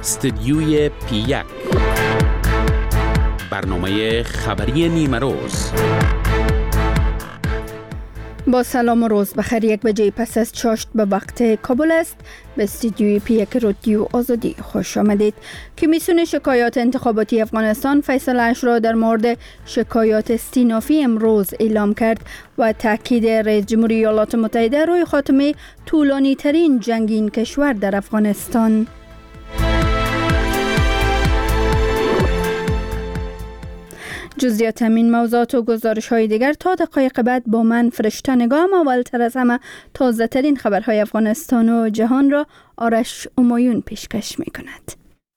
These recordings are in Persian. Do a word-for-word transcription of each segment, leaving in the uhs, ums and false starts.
استدیوی پی یک، برنامه خبری نیمه روز. با سلام و روز بخیر. یک بجه پس از چاشت به وقت کابل است. به استودیوی پی یک رادیو آزادی خوش آمدید. کمیسیون شکایات انتخاباتی افغانستان فیصله‌اش را در مورد شکایات استینافی امروز اعلام کرد و تاکید رئیس جمهوری ایالات متحده روی خاتمه طولانی ترین جنگ این کشور در افغانستان. جزئیات همین موضوعات و گزارش های دیگر تا دقایق بعد با من فرشته نگام. اولتر از همه تازه ترین خبرهای افغانستان و جهان را آرش امایون پیشکش می کند.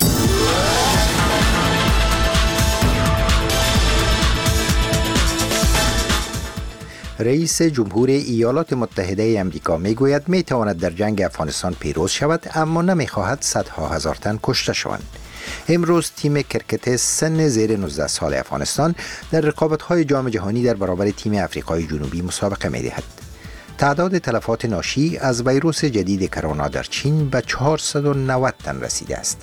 رئیس جمهور ایالات متحده آمریکا میگوید می تواند در جنگ افغانستان پیروز شود، اما نمی خواهد صدها هزار تن کشته شوند. امروز تیم کرکت سن زیر نوزده سال افغانستان در رقابت‌های جام جهانی در برابر تیم آفریقای جنوبی مسابقه می‌دهد. تعداد تلفات ناشی از ویروس جدید کرونا در چین به چهارصد و نود تن رسیده است.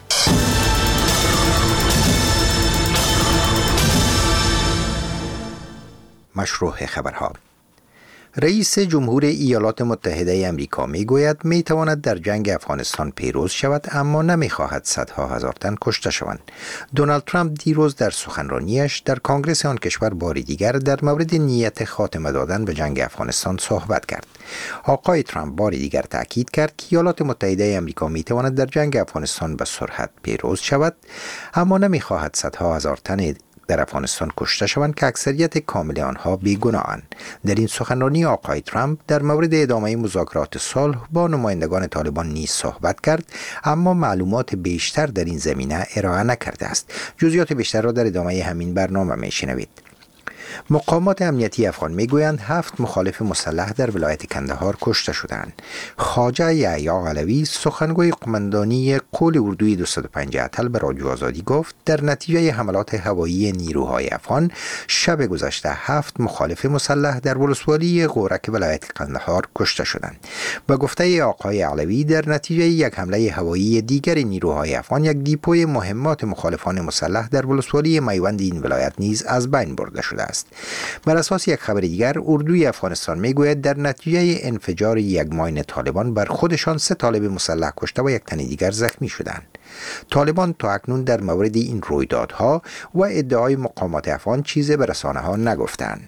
مشروع خبرها. رئیس جمهور ایالات متحده آمریکا میگوید می تواند در جنگ افغانستان پیروز شود، اما نمی خواهد صدها هزار تن کشته شوند. دونالد ترامپ دیروز در سخنرانیش در کنگره آن کشور بار دیگر در مورد نیت خاتمه دادن به جنگ افغانستان صحبت کرد. آقای ترامپ بار دیگر تاکید کرد که ایالات متحده آمریکا می تواند در جنگ افغانستان به سرعت پیروز شود، اما نمی خواهد صدها هزار تن در افغانستان کشته شوند که اکثریت کامل آنها بیگناهند. در این سخنرانی آقای ترامپ در مورد ادامه مذاکرات صلح با نمایندگان طالبان نیز صحبت کرد، اما معلومات بیشتر در این زمینه ارائه نکرده است. جزئیات بیشتر را در ادامه همین برنامه میشنوید. مقامات امنیتی افغان میگویند هفت مخالف مسلح در ولایت کندهار کشته شدند. خواجه یحیی علوی سخنگوی قماندانی قول اردوی دویست و پنجاه اتل به رادیو آزادی گفت در نتیجه حملات هوایی نیروهای افغان شب گذشته هفت مخالف مسلح در ولسوالی غورک ولایت کندهار کشته شدند. به گفته آقای علوی در نتیجه یک حمله هوایی دیگر نیروهای افغان یک دیپوی مهمات مخالفان مسلح در ولسوالی میوند این ولایت نیز از بین برده شده است. بر اساس یک خبر دیگر، اردوی افغانستان میگوید در نتیجه انفجار یک ماین طالبان بر خودشان سه طالب مسلح کشته و یک تن دیگر زخمی شدند. طالبان تا اکنون در مورد این رویدادها و ادعای مقامات افغان چیزی به رسانه‌ها نگفتند.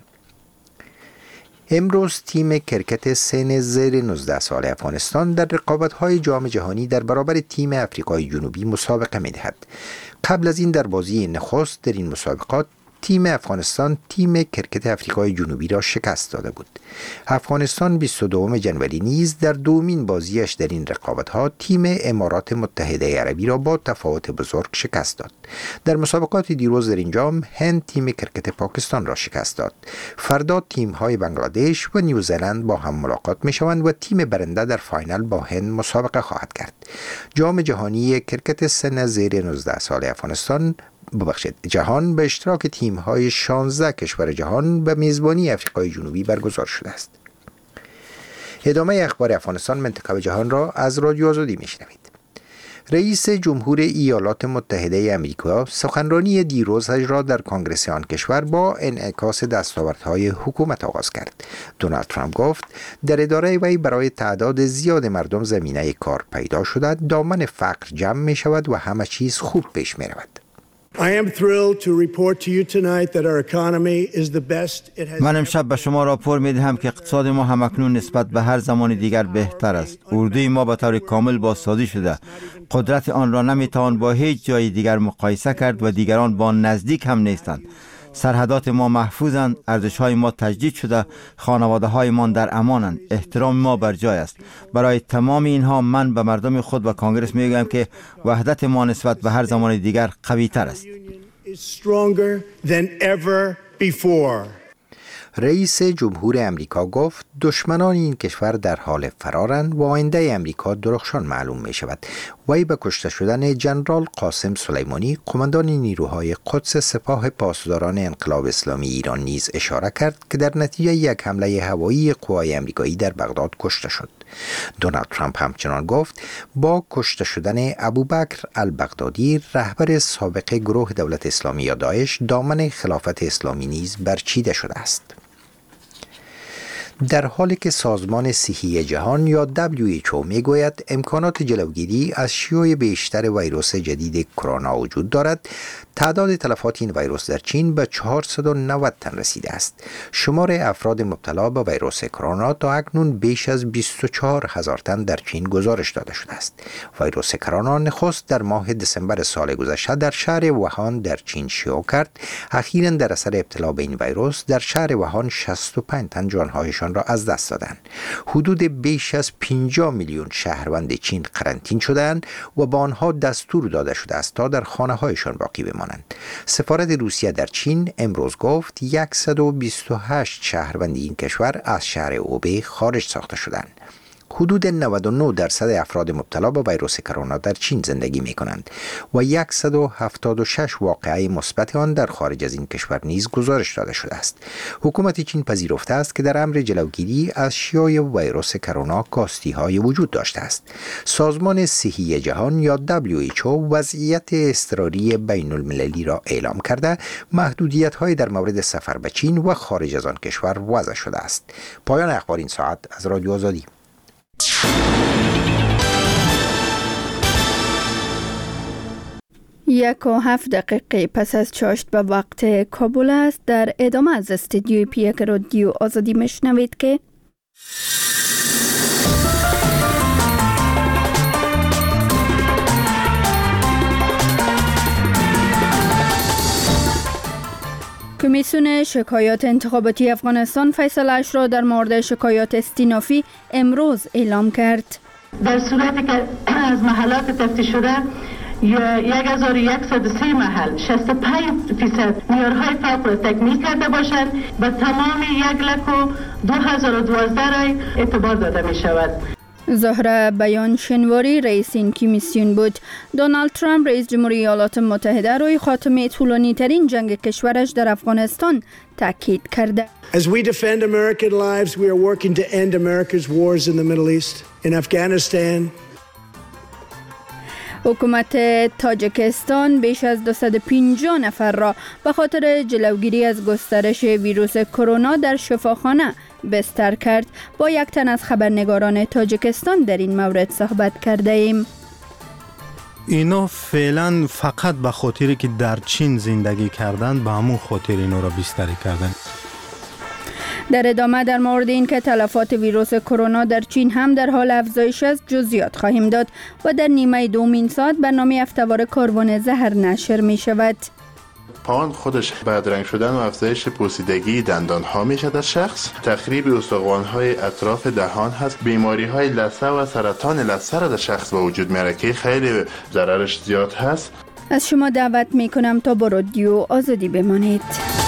امروز تیم کرکت سن زیر نوزده سال افغانستان در رقابت‌های جام جهانی در برابر تیم آفریقای جنوبی مسابقه می‌دهد. قبل از این در بازی نخست در این مسابقات تیم افغانستان تیم کرکت آفریقای جنوبی را شکست داده بود. افغانستان بیست و دوم جنوری نیز در دومین بازیش در این رقابت‌ها تیم امارات متحده عربی را با تفاوت بزرگ شکست داد. در مسابقات دیروز در این جام هند تیم کرکت پاکستان را شکست داد. فردا تیم‌های بنگلادش و نیوزلند با هم ملاقات می‌شوند و تیم برنده در فاینال با هند مسابقه خواهد کرد. جام جهانی کرکت سن زیر نوزده سال افغانستان ببخشید جهان به اشتراک تیم‌های شانزده کشور جهان به میزبانی آفریقای جنوبی برگزار شده است. ادامه اخبار افغانستان منطقه و جهان را از رادیو آزادی میشنوید. رئیس جمهور ایالات متحده آمریکا سخنرانی دیروزش را در کنگره آن کشور با انعکاس دستاوردهای حکومت آغاز کرد. دونالد ترامپ گفت در اداره وی برای تعداد زیاد مردم زمینه کار پیدا شده، دامن فقر جمع می شود و همه چیز خوب پیش می رود. من امشب به شما راپور می دهم که اقتصاد ما همکنون نسبت به هر زمان دیگر بهتر است. اردوی ما به طور کامل بازسازی شده. قدرت آن را نمی توان با هیچ جای دیگر مقایسه کرد و دیگران با نزدیک هم نیستند. سرحدات ما محفوظند، ارزش‌های ما تجدید شده، خانواده‌های ما در امانند، احترام ما بر جای است. برای تمام اینها من به مردم خود و کنگره میگویم که وحدت ما نسبت به هر زمان دیگر قوی‌تر است. رئیس جمهور امریکا گفت دشمنان این کشور در حال فرارند و آینده امریکا درخشان معلوم می شود. وی به کشته شدن جنرال قاسم سلیمانی قماندان نیروهای قدس سپاه پاسداران انقلاب اسلامی ایران نیز اشاره کرد که در نتیجه یک حمله هوایی قوای امریکایی در بغداد کشته شد. دونالد ترامپ همچنان گفت با کشته شدن ابوبکر البغدادی رهبر سابق گروه دولت اسلامی یا داعش دامن خلافت اسلامی نیز برچیده شده است. در حالی که سازمان صحی جهان یا دبلیو اچ او میگوید امکانات جلوگیری از شیوع بیشتر ویروس جدید کرونا وجود دارد، تعداد تلفات این ویروس در چین به چهارصد و نود تن رسیده است. شمار افراد مبتلا به ویروس کرونا تا اکنون بیش از بیست و چهار هزار تن در چین گزارش داده شده است. ویروس کرونا نخست در ماه دسامبر سال گذشته در شهر ووهان در چین شیوع کرد. اخیراً در اثر ابتلا به این ویروس در شهر ووهان شصت و پنج تن جانهایشان را از دست دادند. حدود بیش از پنجاه میلیون شهروند چین قرنطین شدند و با آنها دستور داده شده است تا در خانه‌هایشان باقی بمانند. سفارت روسیه در چین امروز گفت صد و بیست و هشت شهروند این کشور از شهر اوبه خارج ساخته شدند. حدود نود و نه درصد افراد مبتلا به ویروس کرونا در چین زندگی می کنند و صد و هفتاد و شش واقعه مثبت آن در خارج از این کشور نیز گزارش داده شده است. حکومت چین پذیرفته است که در امر جلوگیری از شیوع ویروس کرونا کاستی های وجود داشته است. سازمان صحی جهان یا دبلیو اچ او وضعیت اضطراری بین المللی را اعلام کرده، محدودیت های در مورد سفر به چین و خارج از آن کشور وضع شده است. پایان اخبار این ساعت از رادیو آزادی. یک و هفت دقیقه پس از چاشت به وقت کابل است. در ادامه از استودیوی پیک رادیو آزادی میشنوید که کمیسیون شکایات انتخاباتی افغانستان فیصله‌اش را در مورد شکایات استینافی امروز اعلام کرد. در صورتی که از محلات تفتیش شده یک هزار و صد و سه محل شصت و پنج درصد معیارهای فوق را تکمیل کرده باشند و تمام یک لک و دو هزار و دوازده رای اعتبار داده می شود. زهره بیان شنواری رئیس این کمیسیون بود. دونالد ترامپ رئیس جمهوری ایالات متحده روی خاتمه طولانی ترین جنگ کشورش در افغانستان تاکید کرده. As we defend American lives, we are working to end America's wars in the Middle East, in Afghanistan. حکومت تاجیکستان بیش از دویست و پنجاه نفر را به خاطر جلوگیری از گسترش ویروس کرونا در شفاخانه بستر کرد. با یک تن از خبرنگاران تاجیکستان در این مورد صحبت کرده ایم. اینا فعلا فقط به خاطری که در چین زندگی کردن به همون خاطر اینا را بستری کردن. در ادامه در مورد این که تلفات ویروس کرونا در چین هم در حال افزایش است جزئیات خواهیم داد و در نیمه دومین ساعت برنامه هفته‌وار کاروان زهر نشر می شود. پان خودش بدرنگ شدن و افزایش پوسیدگی دندان ها میشه در شخص، تخریب استخوان های اطراف دهان هست، بیماری های لثه و سرطان لثه را در شخص به وجود میاره که خیلی ضررش زیاد هست. از شما دعوت می کنم تا با رادیو آزادی بمانید.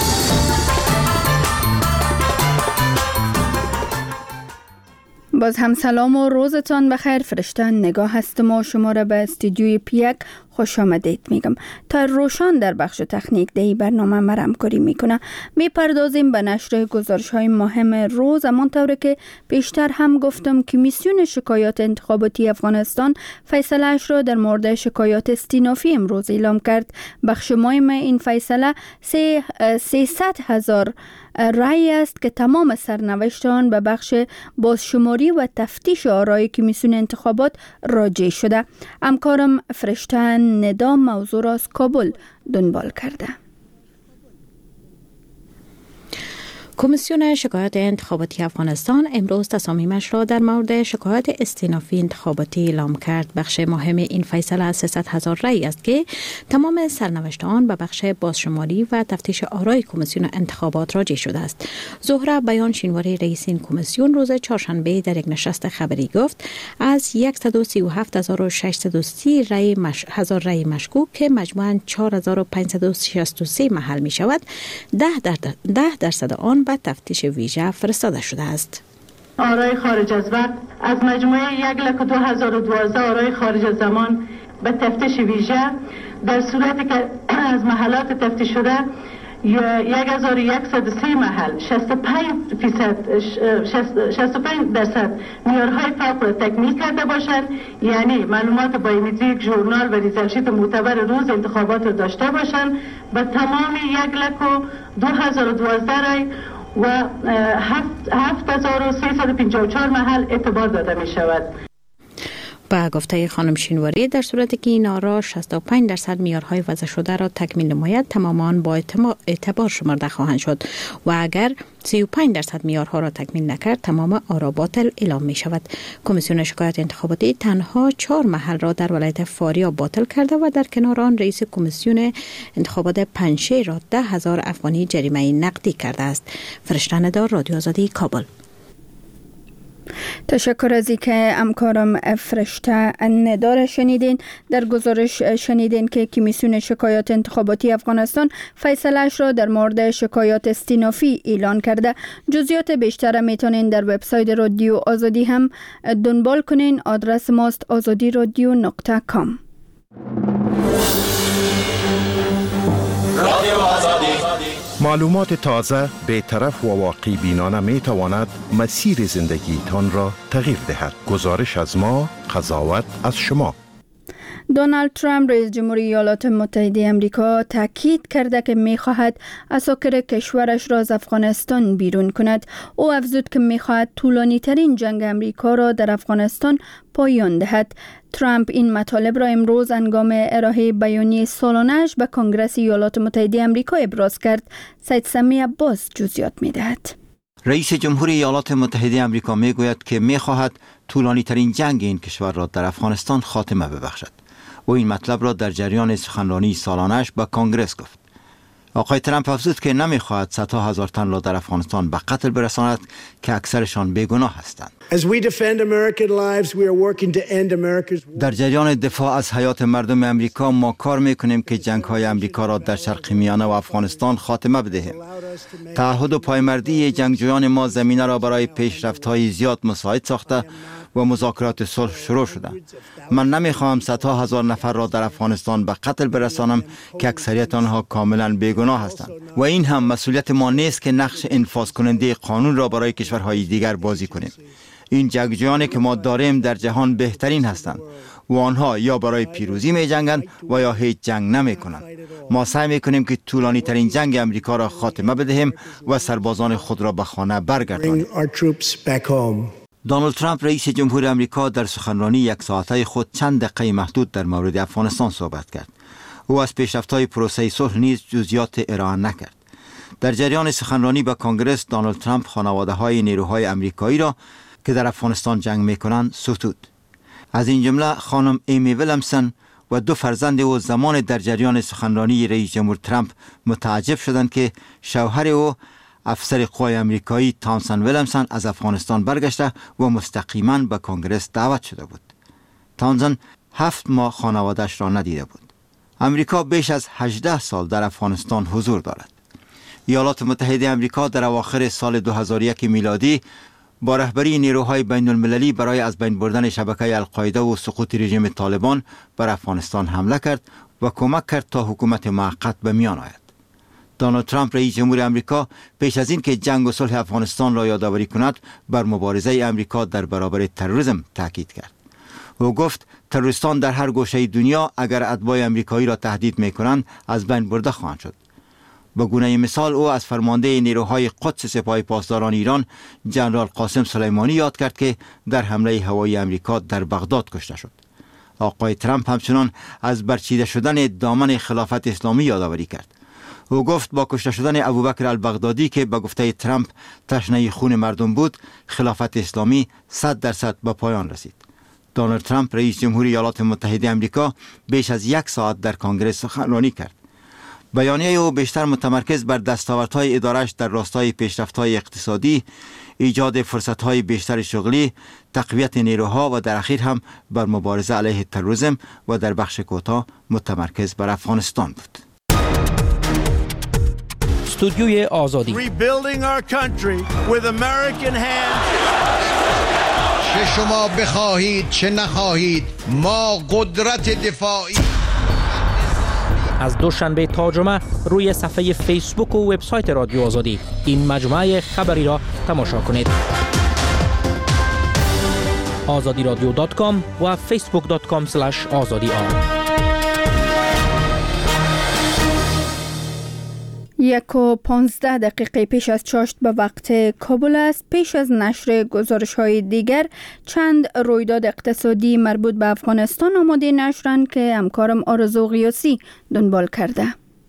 باز هم سلام و روزتان بخیر. فرشته نگاه هستم و شما را به استودیوی پیک خوش آمدید میگم. تا روشان در بخش تکنیک دهی برنامه مرم کاری میکنه. میپردازیم به نشر گزارش های مهم روز. همانطور که پیشتر هم گفتم کمیسیون شکایات انتخاباتی افغانستان فیصله اش را در مورد شکایات استینافی امروز اعلام کرد. بخش مهم این فیصله سیصد هزار رای است که تمام سرنوشت آن به بخش بازشماری و تفتیش آرای کمیسیون انتخابات راجع شده. همکارم فرشته ندا موضوع را از کابل دنبال کرده. کمیسیون شکایات انتخاباتی افغانستان امروز تصامیمش را در مورد شکایات استینافی انتخاباتی اعلام کرد. بخش مهم این فیصله از سیصد هزار رای است که تمام سرنوشت آن به بخش بازشماری و تفتیش آرای کمیسیون انتخابات راجع شده است. زهره بیان شینواری رئیس این کمیسیون روز چهارشنبه در یک نشست خبری گفت از صد و سی و هفت هزار و ششصد و سی رای مش... هزار رای مشکوک که مجموعاً چهار هزار و پانصد و شصت و سه محل می شود، ده درصد آن به تفتیش ویژه فرستاده شده است. آرای خارج از وقت از مجموعه یک لک و دو هزار و دوازده آرای خارج از زمان به تفتیش ویژه در صورتی که از محلات تفتیش شده یک هزار و صد و سه محل شصت و پنج فیصد شصت و پنج درصد معیارهای فوق را تکمیل کرده باشند، یعنی معلومات بایومتریک، ژورنال و ریزالشیت معتبر روز انتخابات را داشته باشند و تمام یک لک و دو هزار و دوازده رای و هفت هزار و سیصد و پنجاه و چهار محل اعتبار داده می شود. با گفته خانم شینواری، در صورتی که این آرا شصت و پنج درصد معیارهای وضع شده را تکمیل نماید، تمامان با اعتبار شمرده خواهند شد و اگر سی و پنج درصد معیارها را تکمیل نکرد، تمام آرا باطل اعلام می شود. کمیسیون شکایات انتخاباتی تنها چهار محل را در ولایت فاریاب باطل کرده و در کنار آن رئیس کمیسیون انتخابات پنجشیر را ده هزار افغانی جریمه نقدی کرده است. فرشته ندار، رادیو آزادی، کابل. تشکر از اینکه همکارم فرشته ندار شنیدین. در گزارش شنیدین که کمیسیون شکایات انتخاباتی افغانستان فیصله‌اش را در مورد شکایات استینافی اعلان کرده. جزئیات بیشتر میتونین در وبسایت رادیو آزادی هم دنبال کنین. آدرس ماست آزادی رادیو نقطه کام. معلومات تازه، بی‌طرف و واقع بینانه می تواند مسیر زندگی تان را تغییر دهد. گزارش از ما، قضاوت از شما. دونالد ترامپ رئیس جمهوری ایالات متحده آمریکا تاکید کرده که می‌خواهد اساکر کشورش را از افغانستان بیرون کند. او افزود که می‌خواهد طولانی‌ترین جنگ آمریکا را در افغانستان پایان دهد. ترامپ این مطالب را امروز هنگام ارائه بیانیه سالانه‌اش به کنگره ایالات متحده آمریکا ابراز کرد. سید سمی عباس جزئیات می‌دهد. رئیس جمهوری ایالات متحده آمریکا می‌گوید که می‌خواهد طولانی‌ترین جنگ این کشور را در افغانستان خاتمه ببخشد. او این مطلب را در جریان سخنرانی سالانه‌اش به کنگره گفت. آقای ترامپ افزود که نمی‌خواهد صدها هزار تن را در افغانستان به قتل برساند که اکثرشان بیگناه هستند. در جریان دفاع از حیات مردم امریکا ما کار می‌کنیم که جنگ‌های امریکا را در شرق میانه و افغانستان خاتمه بدهیم. تعهد و پایمردی جنگجویان ما زمینه را برای پیشرفت‌های زیاد مساعد ساخته و مذاکرات صلح شروع شده. من نمیخواهم صدها هزار نفر را در افغانستان به قتل برسانم که اکثریت آنها کاملا بیگناه هستند و این هم مسئولیت ما نیست که نقش انفاذ کننده قانون را برای کشورهای دیگر بازی کنیم. این جنگجویانی که ما داریم در جهان بهترین هستند و آنها یا برای پیروزی می جنگند و یا هیچ جنگ نمی کنند. ما سعی می کنیم که طولانی ترین جنگ امریکا را خاتمه بدهیم و سربازان خود را به خانه برگردانیم. دونالد ترامپ رئیس جمهوری آمریکا در سخنرانی یک ساعته خود چند دقیقه محدود در مورد افغانستان صحبت کرد. او از پیشرفت‌های پروسه صلح نیز جزئیات ارائه نکرد. در جریان سخنرانی به کنگره دونالد ترامپ خانواده‌های نیروهای آمریکایی را که در افغانستان جنگ می‌کنند ستود. از این جمله خانم ایمی ویلیامسون و دو فرزند او زمان در جریان سخنرانی رئیس جمهور ترامپ متعجب شدند که شوهر او افسر قوای آمریکایی تامسون ویلیامسون از افغانستان برگشته و مستقیما به کنگره دعوت شده بود. تامسون هفت ماه خانواده‌اش را ندیده بود. آمریکا بیش از هجده سال در افغانستان حضور دارد. ایالات متحده آمریکا در اواخر سال دو هزار و یک میلادی با رهبری نیروهای بین المللی برای از بین بردن شبکه القاعده و سقوط رژیم طالبان بر افغانستان حمله کرد و کمک کرد تا حکومت موقت به میان آید. دونالد ترامپ رئیس جمهور آمریکا پیش از این که جنگ و صلح افغانستان را یادآوری کند بر مبارزه آمریکا در برابر تروریسم تاکید کرد. او گفت تروریستان در هر گوشه دنیا اگر اتباع آمریکایی را تهدید می‌کنند از بین برده خواهند شد. به گونه مثال او از فرمانده نیروهای قدس سپاه پاسداران ایران جنرال قاسم سلیمانی یاد کرد که در حمله هوایی آمریکا در بغداد کشته شد. آقای ترامپ همچنان از برچیده شدن دامن خلافت اسلامی یادآوری کرد. او گفت با کشته شدن ابوبکر البغدادی که به گفته ترامپ تشنه خون مردم بود، خلافت اسلامی صد درصد به پایان رسید. دونالد ترامپ رئیس جمهوری ایالات متحده آمریکا بیش از یک ساعت در کنگره سخنرانی کرد. بیانیه او بیشتر متمرکز بر دستاوردهای اداره‌اش در راستای پیشرفت‌های اقتصادی، ایجاد فرصت‌های بیشتر شغلی، تقویت نیروها و در اخیر هم بر مبارزه علیه تروریسم و در بخش کوتاه متمرکز بر افغانستان بود. استودیوی آزادی چه شما بخواهید چه نخواهید ما قدرت دفاعی از دوشنبه تا جمعه روی صفحه فیسبوک و وبسایت رادیو آزادی این مجموعه خبری را تماشا کنید. آزادی رادیو دات کام و فیسبوک دات کام اسلش آزادی آر. یک و پانزده دقیقه پیش از چاشت به وقت کابل است. پیش از نشر گزارش های دیگر چند رویداد اقتصادی مربوط به افغانستان آماده نشرند که همکارم آرزو غیاسی دنبال کرده.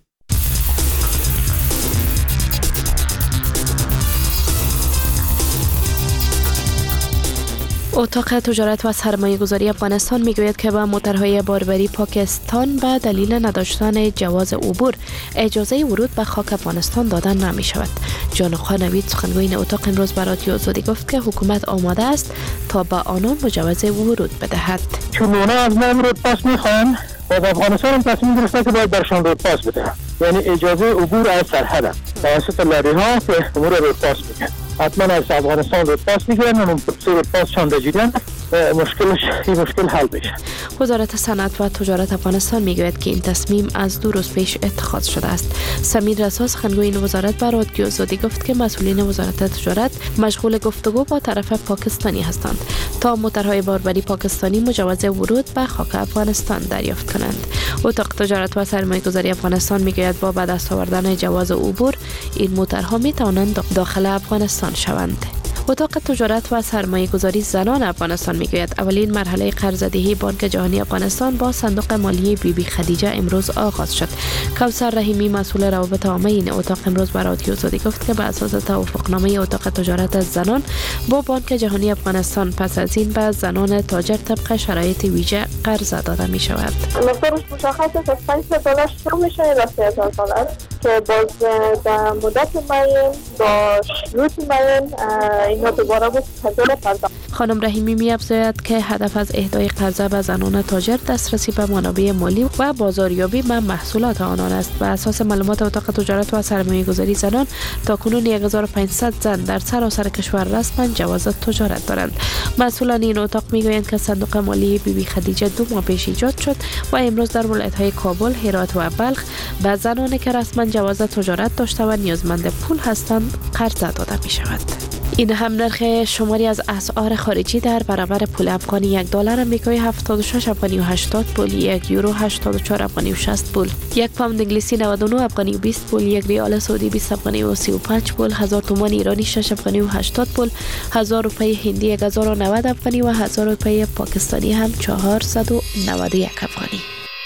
اتاق تجارت و سرمایه گذاری افغانستان میگوید که به موترهای باربری پاکستان به دلیل نداشتن جواز عبور اجازه ورود به خاک افغانستان دادن نمی شود. جانخوا نوید سخنگوی این اتاق امروز به رادیو آزادی گفت که حکومت آماده است تا به آنان مجوز ورود بدهد. چون اونا از ما ورود پاس میخوان و افغانستان هم تصمیم گرفته که باید برشان رود پاس بده، یعنی اجازه عبور از سرحد توسط لاری ها که امور رود پاس میگن. حتما از افغانستان رود پاس میگیرن و اون رود پاس شان بگیرن، مشکلش این مشکل حل میشه. وزارت صنعت و تجارت افغانستان میگوید که این تصمیم از دو روز پیش اتخاذ شده است. سمیر رسا سخنگوی این وزارت به رادیو آزادی گفت که مسئولین وزارت تجارت مشغول گفتگو با طرف پاکستانی هستند تا موترهای باربری پاکستانی مجوز ورود به خاک افغانستان دریافت کنند. اتاق تجارت و سرمایه گذاری افغانستان میگوید با به دست آوردن جواز عبور این موترها میتوانند داخل افغانستان شوند. اتاق تجارت و سرمایه گذاری زنان افغانستان میگوید اولین مرحله قرض‌دهی بانک جهانی افغانستان با صندوق مالی بی بی خدیجه امروز آغاز شد. کوثر رحیمی مسئول روابط عامه این اتاق امروز بر رادیو آزادی گفت که به اساس توافقنامه اتاق تجارت از زنان با بانک جهانی افغانستان پس از این به زنان تاجر طبق شرایط ویژه قرض داده می شود. مقدارش مشخص است، از پانصد دلار شروع میشه تا سه هزار دلار که باز در مدت معین با شروط معین اینا دوباره بود هزار پرداخت. خانم رحیمی می افزاید که هدف از اهدای قرضه به زنان تاجر دسترسی به منابع مالی و بازاریابی به محصولات آنان است. بر اساس معلومات اتاق تجارت و سرمایه گذاری زنان تاکنون هزار و پانصد زن در سراسر کشور رسما جواز تجارت دارند. مسئولان این اتاق میگویند که صندوق مالی بی بی خدیجه دو ماه پیش ایجاد شد و امروز در ولایت‌های کابل، هرات و بلخ به زنانی که رسما جواز تجارت داشته و نیازمند پول هستند قرض داده می شود. این هم نرخ شماری از اسعار خارجی در برابر پول افغانی یک دلار آمریکایی هفتاد و شش افغانی و هشتاد پول، یک یورو هشتاد و چهار افغانی و شصت پول، یک پوند انگلیسی نود و نه افغانی و بیست پول، یک ریال سعودی بیست افغانی و سی و پنج پول، هزار تومان ایرانی شش افغانی و هشتاد پول، هزار روپیه هندی هزار و نود افغانی و هزار روپیه پاکستانی هم چهارصد و نود و یک افغانی.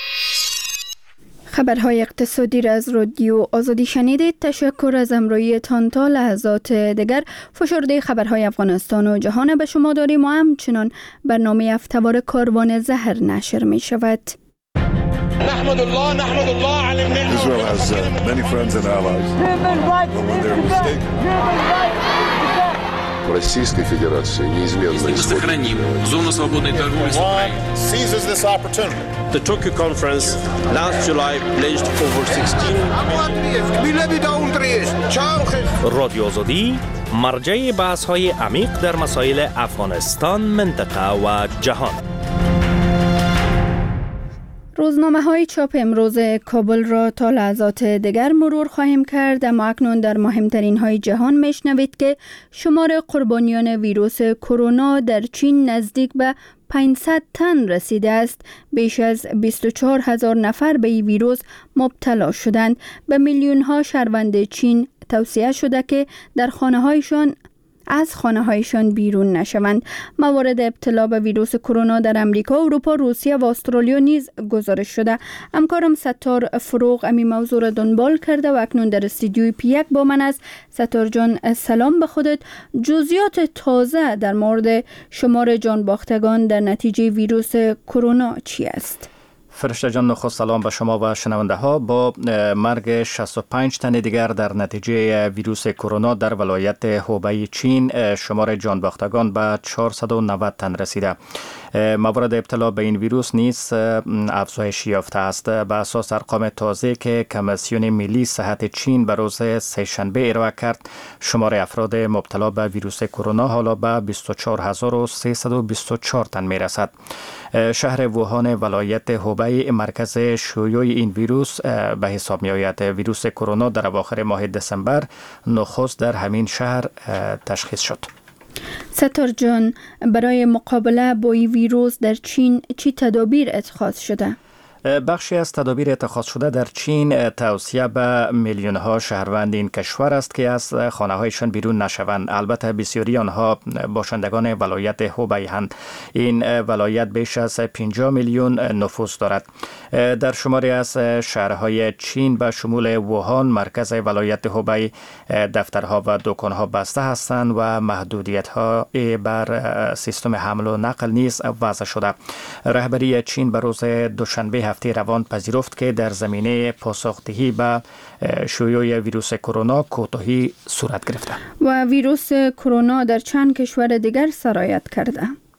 خبرهای اقتصادی را از رادیو آزادی شنیدید. تشکر از همراهیتان. تا لحظات دیگر فشرده خبرهای افغانستان و جهان به شما داریم و همچنان برنامه هفته‌وار کاروان زهر نشر می شود. نحمد الله نحمد الله على النعمة. Israel has uh, many friends and allies. Российской Федерации неизменно сохраним зону свободной торговли с Украиной. Seizes this opportunity. The Tokyo conference last July pledged over sixteen رادیو آزادی مرجع بحث‌های عمیق در مسائل افغانستان، منطقه و جهان. روزنامه های چاپ امروز کابل را تا لحظات دیگر مرور خواهیم کرد، اما اکنون در مهمترین های جهان میشنوید که شمار قربانیان ویروس کرونا در چین نزدیک به پانصد تن رسیده است. بیش از بیست و چهار هزار نفر به این ویروس مبتلا شدند. به میلیون ها شهروند چین توصیه شده که در خانه هایشان از خانه هایشان بیرون نشوند. موارد ابتلا به ویروس کرونا در امریکا، اروپا، روسیه و استرالیا نیز گزارش شده. همکارم ستار فروغ امی موضوع را دنبال کرده و اکنون در استودیوی پی یک با من است. ستار جان سلام به خودت. جزئیات تازه در مورد شمار جان باختگان در نتیجه ویروس کرونا چی است؟ فرشته جان، نخست سلام به شما و شنونده ها. با مرگ شصت و پنج تن دیگر در نتیجه ویروس کرونا در ولایت هوبی چین، شمار جان باختگان به چهارصد و نود تن رسیده. موارد ابتلا به این ویروس نیز افزایش یافته است. به اساس ارقام تازه که کمیسیون ملی صحت چین به روز سه‌شنبه ارائه کرد، شمار افراد مبتلا به ویروس کرونا حالا به بیست و چهار هزار و سیصد و بیست و چهار تن می رسد. شهر ووهان ولایت هوبی هوبی مرکز شیوع این ویروس به حساب می آید. ویروس کرونا در اواخر ماه دسامبر نخست در همین شهر تشخیص شد. ستار جان، برای مقابله با این ویروس در چین چی تدابیر اتخاذ شده؟ بخشی از تدابیر اتخاذ شده در چین توصیه به میلیون ها شهروند این کشور است که از خانه هایشان بیرون نشوند. البته بسیاری آنها باشندگان ولایت هوبی هستند. این ولایت بیش از پنجاه میلیون نفوس دارد. در شماری از شهرهای چین به شمول ووهان مرکز ولایت هوبی دفترها و دکانها بسته هستند و محدودیت ها بر سیستم حمل و نقل نیز وضع شده. رهبری چین به روز دوشنبه هفته روان پذیرفت که در زمینه پاسخدهی به شیوع ویروس کرونا کوتاهی صورت گرفته و ویروس کرونا در چند کشور دیگر سرایت کرده.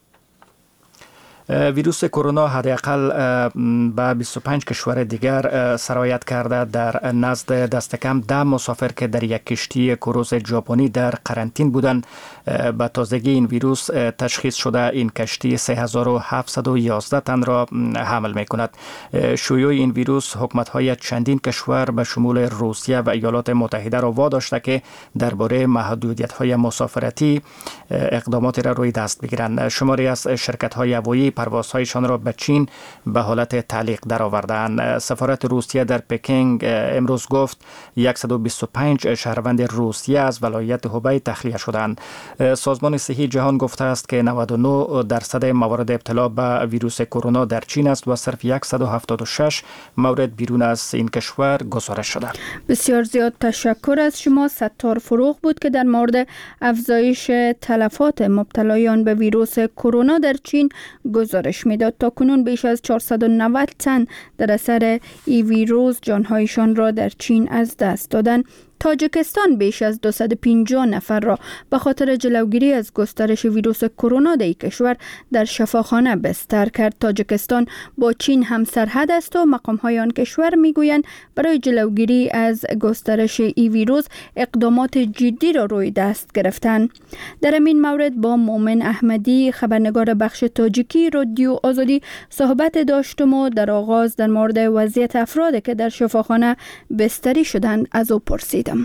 ویروس کرونا حداقل به بیست و پنج کشور دیگر سرایت کرده. در نزد دست کم ده مسافر که در یک کشتی کروز ژاپنی در قرنطین بودند به تازگی این ویروس تشخیص شده. این کشتی سه هزار و هفتصد و یازده تن را حمل می کند. شیوع این ویروس حکومت‌های چندین کشور به شمول روسیه و ایالات متحده را واداشته که درباره محدودیت‌های مسافرتی اقداماتی را روی دست بگیرند. شماری از شرکت‌های هوایی پروازهایشان را به چین به حالت تعلیق درآوردند. سفارت روسیه در پکینگ امروز گفت صد و بیست و پنج شهروند روسیه از ولایت هوبی تخلیه شدند. سازمان صحی جهان گفته است که نود و نه درصد موارد ابتلا به ویروس کرونا در چین است و صرف صد و هفتاد و شش مورد بیرون از این کشور گزارش شده. بسیار زیاد تشکر از شما. ستار فروغ بود که در مورد افزایش تلفات مبتلایان به ویروس کرونا در چین گزارش میداد. تا کنون بیش از چهارصد و نود تن در اثر این ویروس جانهایشان را در چین از دست دادند. تاجیکستان بیش از دویست و پنجاه نفر را به خاطر جلوگیری از گسترش ویروس کرونا در این کشور در شفاخانه بستر کرد. تاجیکستان با چین هم سرحد است و مقام‌های آن کشور میگویند برای جلوگیری از گسترش این ویروس اقدامات جدی را روی دست گرفتند. در این مورد با مومن احمدی خبرنگار بخش تاجیکی رادیو آزادی صحبت داشتم و در آغاز در مورد وضعیت افرادی که در شفاخانه بستری شدند از او پرسیدم.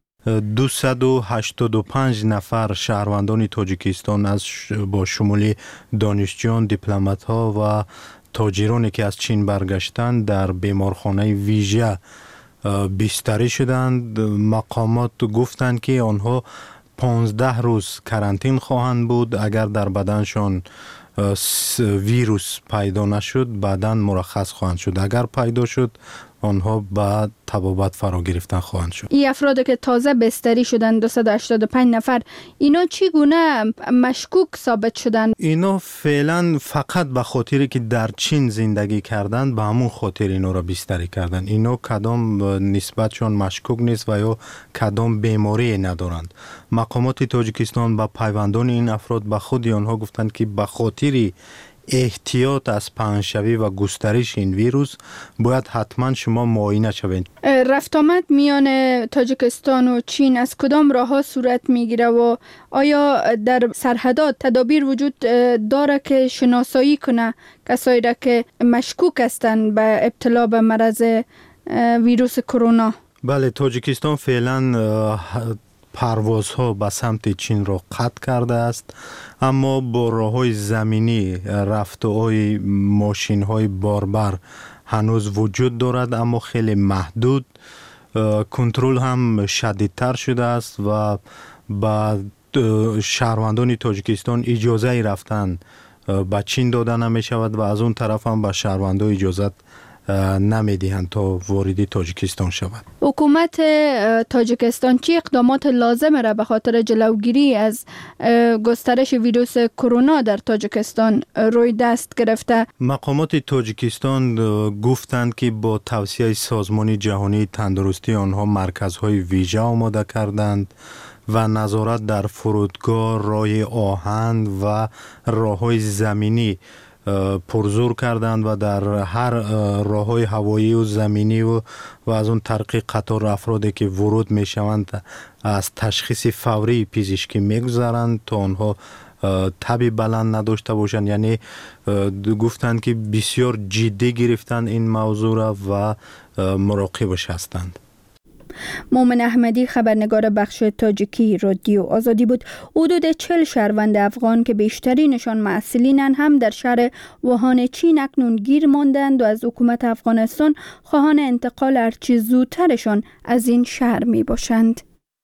دویست و هشتاد و پنج نفر شهروندان تاجیکستان از با شمول دانشجویان، دیپلمات‌ها و تاجرانی که از چین برگشتند در بیمارخانه ویژه بستری شدند. مقامات گفتند که آنها پانزده روز کرانتین خواهند بود. اگر در بدنشان ویروس پیدا نشد بعداً مرخص خواهند شد. اگر پیدا شد آنها بعد تبابت فرا گرفتن خواهند شد. این افراد که تازه بستری شدن دویست و هشتاد و پنج نفر، اینا چی گونه مشکوک ثابت شدن؟ اینا فعلا فقط به خاطری که در چین زندگی کردن به همون خاطر اینا را بستری کردن. اینا کدام نسبتشون مشکوک نیست و یا کدام بیماری ندارند. مقامات تاجیکستان با پیوندان این افراد به خود آنها گفتند که به خاطر احتیاط از پهنشوی و گسترش این ویروس باید حتما شما معاینه شوید. رفت آمد میان تاجیکستان و چین از کدام راه ها صورت میگیره و آیا در سرحدات تدابیر وجود داره که شناسایی کنه کسایی را که مشکوک هستند به ابتلا به مرض ویروس کرونا؟ بله، تاجیکستان فعلا پروازها به سمت چین را قطع کرده است، اما با راه‌های زمینی رفته‌های ماشین‌های باربر هنوز وجود دارد، اما خیلی محدود. کنترل هم شدیدتر شده است و با شهروندان تاجیکستان اجازه رفتن به چین داده نمی شود و از اون طرف هم به شهروندان اجازه نمیدهند تا واردی تاجیکستان شود. حکومت تاجیکستان چه اقدامات لازم را به خاطر جلوگیری از گسترش ویروس کرونا در تاجیکستان روی دست گرفته؟ مقامات تاجیکستان گفتند که با توصیه سازمان جهانی تندرستی آنها مرکزهای ویژه آماده کردند و نظارت در فرودگاه، راه آهن و راه‌های زمینی پرزور کردند و در هر راه‌های هوایی و زمینی و, و از اون طریق قطار افرادی که ورود می شوند از تشخیص فوری پزشکی می گذارند تا آنها تبی بلند نداشته باشند. یعنی گفتند که بسیار جدی گرفتن این موضوع را و مراقبش هستند. مومن احمدی خبرنگار بخش تاجیکی رادیو آزادی بود. حدود چهل شهروند افغان که بیشترینشان معسلینند هم در شهر ووهان چین اکنون گیر ماندند و از حکومت افغانستان خواهان انتقال هرچه زودترشان از این شهر می باشند.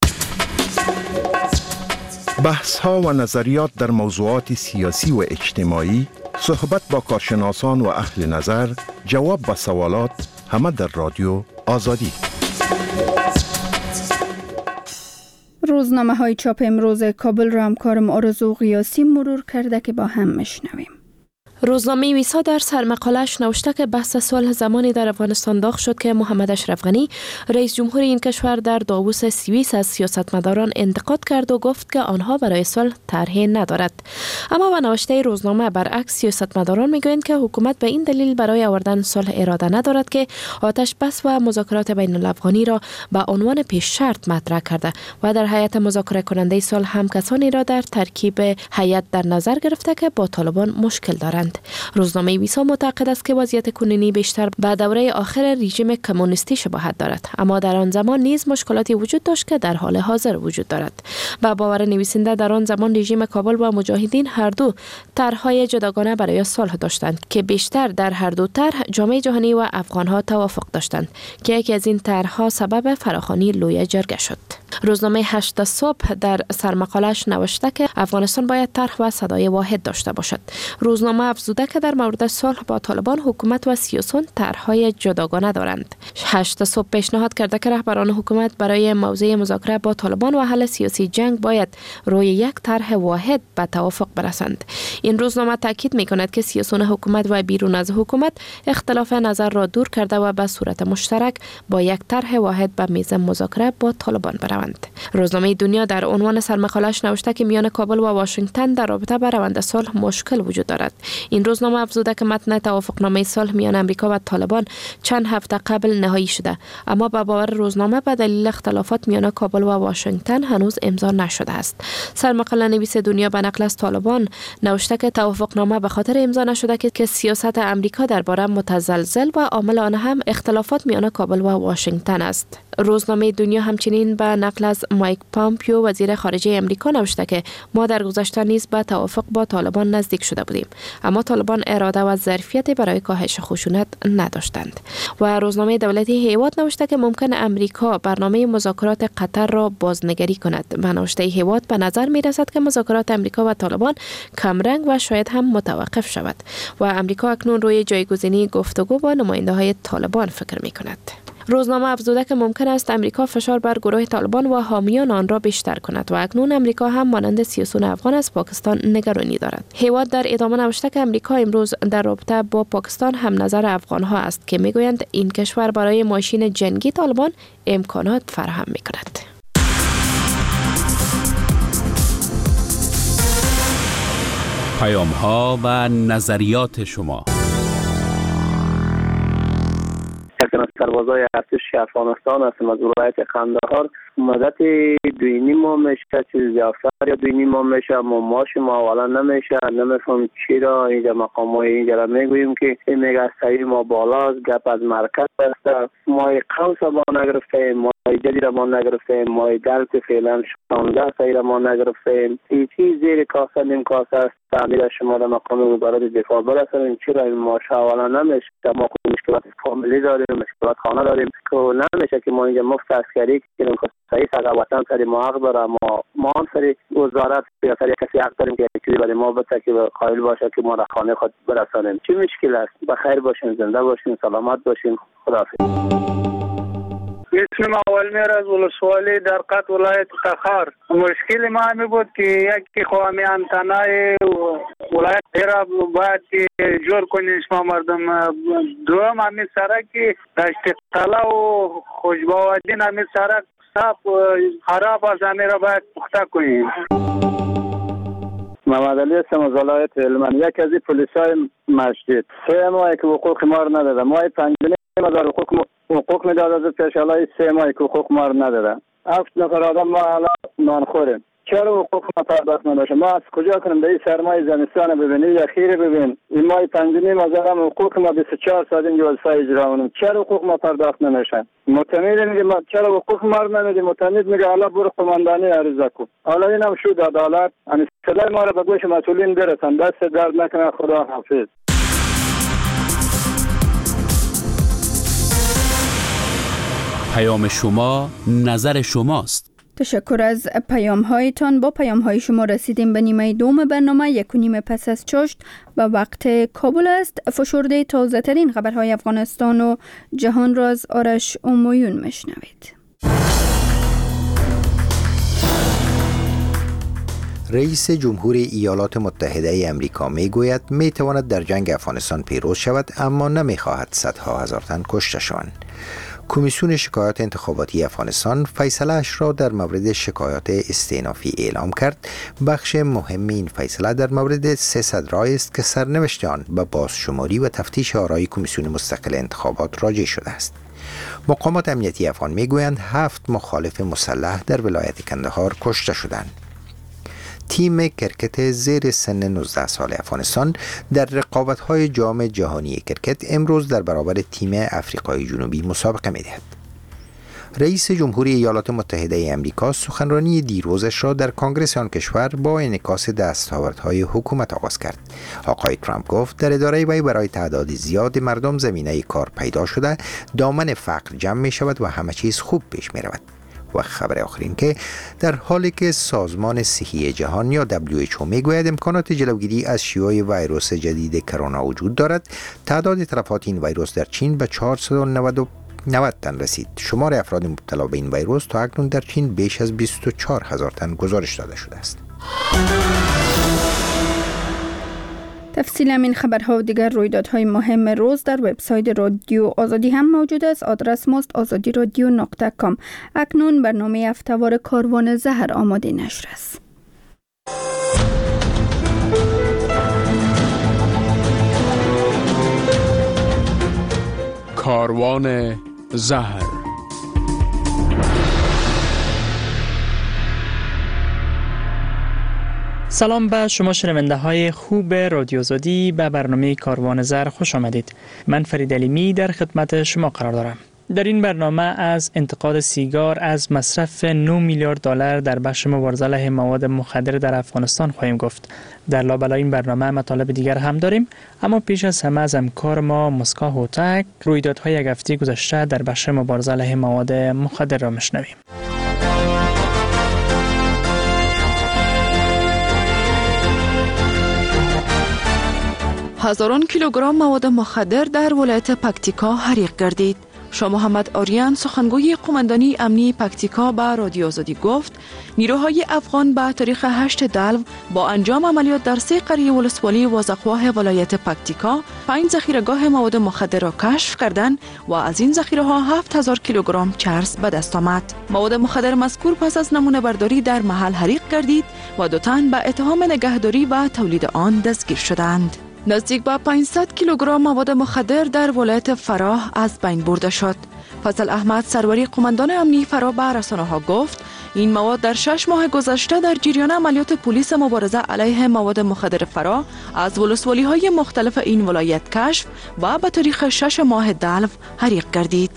بحث ها و نظریات در موضوعات سیاسی و اجتماعی، صحبت با کارشناسان و اهل نظر، جواب به سوالات، همه در رادیو آزادی. روزنامه های چاپ امروز کابل را همکارم آرزو قیاسی مرور کرده که با هم میشنویم. روزنامه ویسا در سرمقاله‌اش نوشته که بحث صلح زمانی در افغانستان داغ شد که محمد اشرف غنی رئیس جمهور این کشور در داووس سوئیس از سیاستمداران انتقاد کرد و گفت که آنها برای صلح طرحی ندارد. اما به نوشته روزنامه برعکس سیاستمداران میگویند که حکومت به این دلیل برای آوردن صلح اراده ندارد که آتش بس و مذاکرات بین الافغانی را به عنوان پیش شرط مطرح کرده و در هیئت مذاکره کننده صلح هم کسانی را در ترکیب هیئت در نظر گرفته که با طالبان مشکل دارند. روزنامه ویسا معتقد است که وضعیت کنونی بیشتر به دوره آخر رژیم کمونیستی شباهت دارد، اما در آن زمان نیز مشکلاتی وجود داشت که در حال حاضر وجود دارد. با باور نویسنده در آن زمان رژیم کابل و مجاهدین هر دو طرح‌های جداگانه برای صلح داشتند که بیشتر در هر دو طرح جامعه جهانی و افغان‌ها توافق داشتند که یکی از این طرح‌ها سبب فراخوانی لوی جرگه شد. روزنامه هشت صبح در سرمقاله‌اش نوشته که افغانستان باید طرح و صدای واحد داشته باشد. روزنامه افزوده که در مورد صلح با طالبان حکومت و سیاسیون طرح‌های جداگانه دارند. هشت صبح پیشنهاد کرده که رهبران حکومت برای موضوع مذاکره با طالبان و حل سیاسی جنگ باید روی یک طرح واحد به توافق برسند. این روزنامه تاکید می‌کند که سیاسیون حکومت و بیرون از حکومت اختلاف نظر را دور کرده و به صورت مشترک با یک طرح واحد به میز مذاکره با طالبان بروند. روزنامه دنیا در عنوان سرمقاله‌اش نوشته که میان کابل و واشنگتن در رابطه با روند صلح مشکل وجود دارد. این روزنامه افزوده که متن توافقنامه صلح میان امریکا و طالبان چند هفته قبل نهایی شده، اما به باور روزنامه به دلیل اختلافات میان کابل و واشنگتن هنوز امضا نشده است. سرمقاله نویس دنیا به نقل از طالبان نوشته که توافقنامه به خاطر امضا نشده که که سیاست امریکا درباره متزلزل و عامل آن هم اختلافات میان کابل و واشنگتن است. روزنامه دنیا همچنین به نقل از مایک پامپیو وزیر خارجه امریکا نوشته که ما در گذشته نیز به توافق با طالبان نزدیک شده بودیم، اما طالبان اراده و ظرفیت برای کاهش خشونت نداشتند. و روزنامه دولتی هیواد نوشته که ممکن امریکا برنامه مذاکرات قطر را بازنگری کند. به نوشته هیواد به نظر می رسد که مذاکرات امریکا و طالبان کمرنگ و شاید هم متوقف شود و امریکا اکنون روی جایگزینی گفتگو با نماینده های طالبان فکر می کند. روزنامه افزوده که ممکن است امریکا فشار بر گروه طالبان و حامیان آن را بیشتر کند و اکنون امریکا هم مانند سیاسیون افغان از پاکستان نگرانی دارد. هیواد در ادامه نوشته که امریکا امروز در رابطه با پاکستان هم نظر افغان ها است که میگویند این کشور برای ماشین جنگی طالبان امکانات فراهم می کند. پیام ها و نظریات شما. یکی از سربازای ارتش افغانستان هستم از ولایت قندهار. مدت دوی نیم ماه میشه چیزی افتر یا دوی نیم ماه میشه اما ماش ما اولا نمیشه. نمیفهم چی را اینجا مقام های اینجا را میگوییم که این میگه سعی ما بالاست، گپ از مرکز است. ما قوس ما نگرفتیم، ما جدی را ما نگرفتیم، ما دلت فعلا شانزده سعی را ما نگرفتیم. این چیز زیر کاسه نیم کاسه است. تعمیر شما را مقام مبارد دفاع برسانیم. چرا این ماش اولا نمیشه؟ ما مشکلات فامیلی داریم، مشکلات خانه داریم که نمیشه که ما اینجا مفت عسکری کنیم که صحیح سر وطن سری ما حق داره. ما ما سری وزارت یا سری کسی حق داریم که چیزی برای ما بده که قائل باشه که ما را خانه خود برسانیم. چی مشکل است؟ بخیر باشین، زنده باشین، سلامت باشین. خداحافظ. اسم اولمیر از ولسوالی در قط ولایت تخار. مشکل ما همی بود که یکی خواهمی انتنای ولایت را باید که جور کنیم شما مردم. دوم همی سرکی دشت قلعه و خوشباودین همی سرک صاف خراب از همی را باید پخته کنیم. محمد علی هستم از ولایت هلمند. یک از این پلیسای مسجد سه ماهی که حقوق ما را نداده. ماهی پنجمی مدار حقوق حقوق میداد از پیش الان سه ماهی که حقوق ما را نداده. هفت نفر آدم ما الان نان خوریم. چرا حقوق ما پرداخت نمیشه؟ ما از کجا کنیم؟ در این سرمای زمستان ببینید یا خیره ببین این ماه پنجمی مازارم حقوق ما بیست و چهار ساعت اینجا وظیفه اجرا کنیم. چرا حقوق ما پرداخت نمیشه؟ معتمد میگه ما چرا حقوق ما رو نمیدی؟ معتمد میگه حالا برو قماندانی عرضه کن. حالا اینم شد عدالت. ان صدای ما رو به گوش مسئولین برسن. دست درد نکنه. خدا حافظ. پیام شما نظر شماست. تشکر از پیام هایتان. با پیام های شما رسیدیم به نیمه دوم برنامه. یک و نیم پس از چاشت و وقت کابل است. فشرده تازه ترین خبرهای افغانستان و جهان را از آرش اومویون مشنوید. رئیس جمهور ایالات متحده ای امریکا می گوید می تواند در جنگ افغانستان پیروز شود، اما نمی خواهد صدها هزار تن کشته شوند. کمیسیون شکایات انتخاباتی افغانستان فیصله اش را در مورد شکایات استئنافی اعلام کرد. بخش مهم این فیصله در مورد سیصد رای است که سرنوشت آن به بازشماری و تفتیش آرای کمیسیون مستقل انتخابات راجع شده است. مقامات امنیتی افغان میگویند هفت مخالف مسلح در ولایت کندهار کشته شدند. تیم کرکت زیر سن نوزده سال افغانستان در رقابت‌های جام جهانی کرکت امروز در برابر تیم افریقای جنوبی مسابقه می‌دهد. رئیس جمهوری ایالات متحده ای امریکا سخنرانی دیروزش را در کنگره آن کشور با انعکاس دستاوردهای حکومت آغاز کرد. آقای ترامپ گفت در اداره وی برای تعداد زیاد مردم زمینه کار پیدا شده، دامن فقر جمع می شود و همه چیز خوب پیش می رود. و خبر آخرین که در حالی که سازمان صحی جهان یا دبلیو اچ او میگوید امکانات جلوگیری از شیوع ویروس جدید کرونا وجود دارد، تعداد تلفات این ویروس در چین به چهارصد و نود تن رسید. شمار افراد مبتلا به این ویروس تا اکنون در چین بیش از بیست و چهار هزار تن گزارش داده شده است. تفصیل همین خبرها و دیگر رویدادهای مهم روز در وبسایت رادیو آزادی هم موجود است. آدرس ماست آزادی رادیو نقطه کام. اکنون برنامه هفته‌وار کاروان زهر آماده نشر است. کاروان زهر. سلام به شما شنونده های خوب رادیو آزادی. به برنامه کاروان زهر خوش آمدید. من فرید علیمی در خدمت شما قرار دارم. در این برنامه از انتقاد سیگار از مصرف نه میلیارد دلار در بخش مبارزه علیه مواد مخدر در افغانستان خواهیم گفت. در لابلای این برنامه مطالب دیگر هم داریم، اما پیش از همه از همکار ما مسکا هوتک رویدادهای یک هفته گذشته در بخش مبارزه علیه مواد مخدر را میشنویم. هزاران کیلوگرم مواد مخدر در ولایت پکتیکا حریق گردید. شاه محمد آریان سخنگوی قماندانی امنی پکتیکا به رادیو آزادی گفت نیروهای افغان به تاریخ هشت دلو با انجام عملیات در سه قریه ولسوالی وازخواه ولایت پکتیکا پنج ذخیره‌گاه مواد مخدر را کشف کردند و از این ذخیره ها هفت هزار کیلوگرم چرس به دست آمد. مواد مخدر مذکور پس از نمونه برداری در محل حریق گردید و دو تن به اتهام نگهداری و تولید آن دستگیر شدند. نزدیک به پانصد کیلوگرم مواد مخدر در ولایت فراه از بین برده شد. فضل احمد سروری قماندان امنی فراه به رسانه‌ها گفت این مواد در شش ماه گذشته در جریان عملیات پلیس مبارزه علیه مواد مخدر فراه از ولسوالی‌های مختلف این ولایت کشف و به تاریخ شش ماه دلو حریق گردید.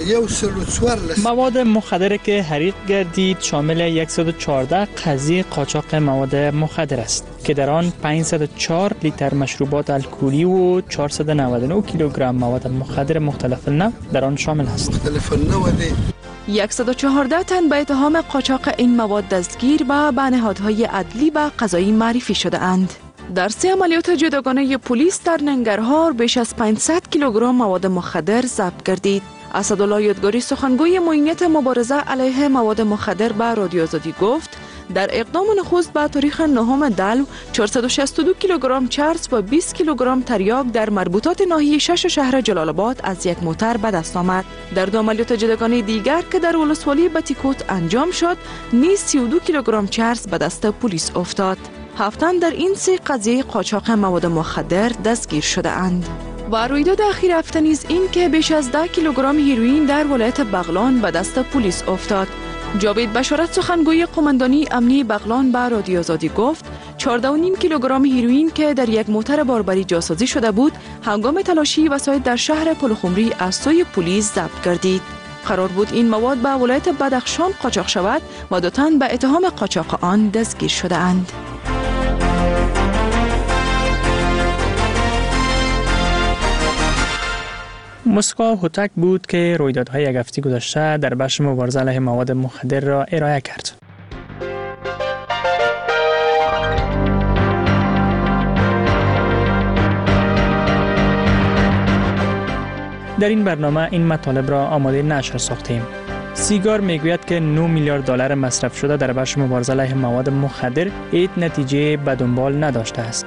مواد مخدر که حریق گردید شامل صد و چهارده قضیه قاچاق مواد مخدر است که در آن پانصد و چهار لیتر مشروبات الکلی و چهارصد و نود و نه کیلوگرم مواد مخدر مختلف نوع در آن شامل است. صد و چهارده تن به اتهام قاچاق این مواد دستگیر و به نهادهای عدلی و قضایی معرفی شده اند. در سه عملیات جداگانه پلیس در ننگرهار بیش از پانصد کیلوگرم مواد مخدر ضبط گردید. اسدالله یادگاری سخنگوی معینیت مبارزه علیه مواد مخدر به رادیو آزادی گفت در اقدام نخست به تاریخ نهم دلو چهارصد و شصت و دو کیلوگرم چرس و بیست کیلوگرم تریاک در مربوطات ناحیه شش شهر جلال آباد از یک موتر به دست آمد. در دو عملیات جداگانه دیگر که در ولسوالی بتیکوت انجام شد نیز سی و دو کیلوگرم چرس به دست پلیس افتاد. هفتن در این سه قضیه قاچاق مواد مخدر دستگیر شده اند. و رویداد اخیر هفته نیز این که بیش از ده کیلوگرم هیروئین در ولایت بغلان به دست پلیس افتاد. جاوید بشارت سخنگوی قماندانی امنی بغلان به رادیو آزادی گفت چهارده و نیم کیلوگرم هیروئین که در یک موتر باربری جاسازی شده بود هنگام تلاشی وسایط در شهر پلخمری از سوی پلیس ضبط گردید. قرار بود این مواد به ولایت بدخشان قاچاق شود و دو تن به اتهام قاچاق آن دستگیر شده اند. مسکو هوتک بود که رویدادهای یک هفته گذشته در بخش مبارزه علیه مواد مخدر را ارائه کرد. در این برنامه این مطالب را آماده نشر ساختیم. سیگار میگوید که نه میلیارد دلار مصرف شده در بخش مبارزه علیه مواد مخدر هیچ نتیجه به دنبال نداشته است.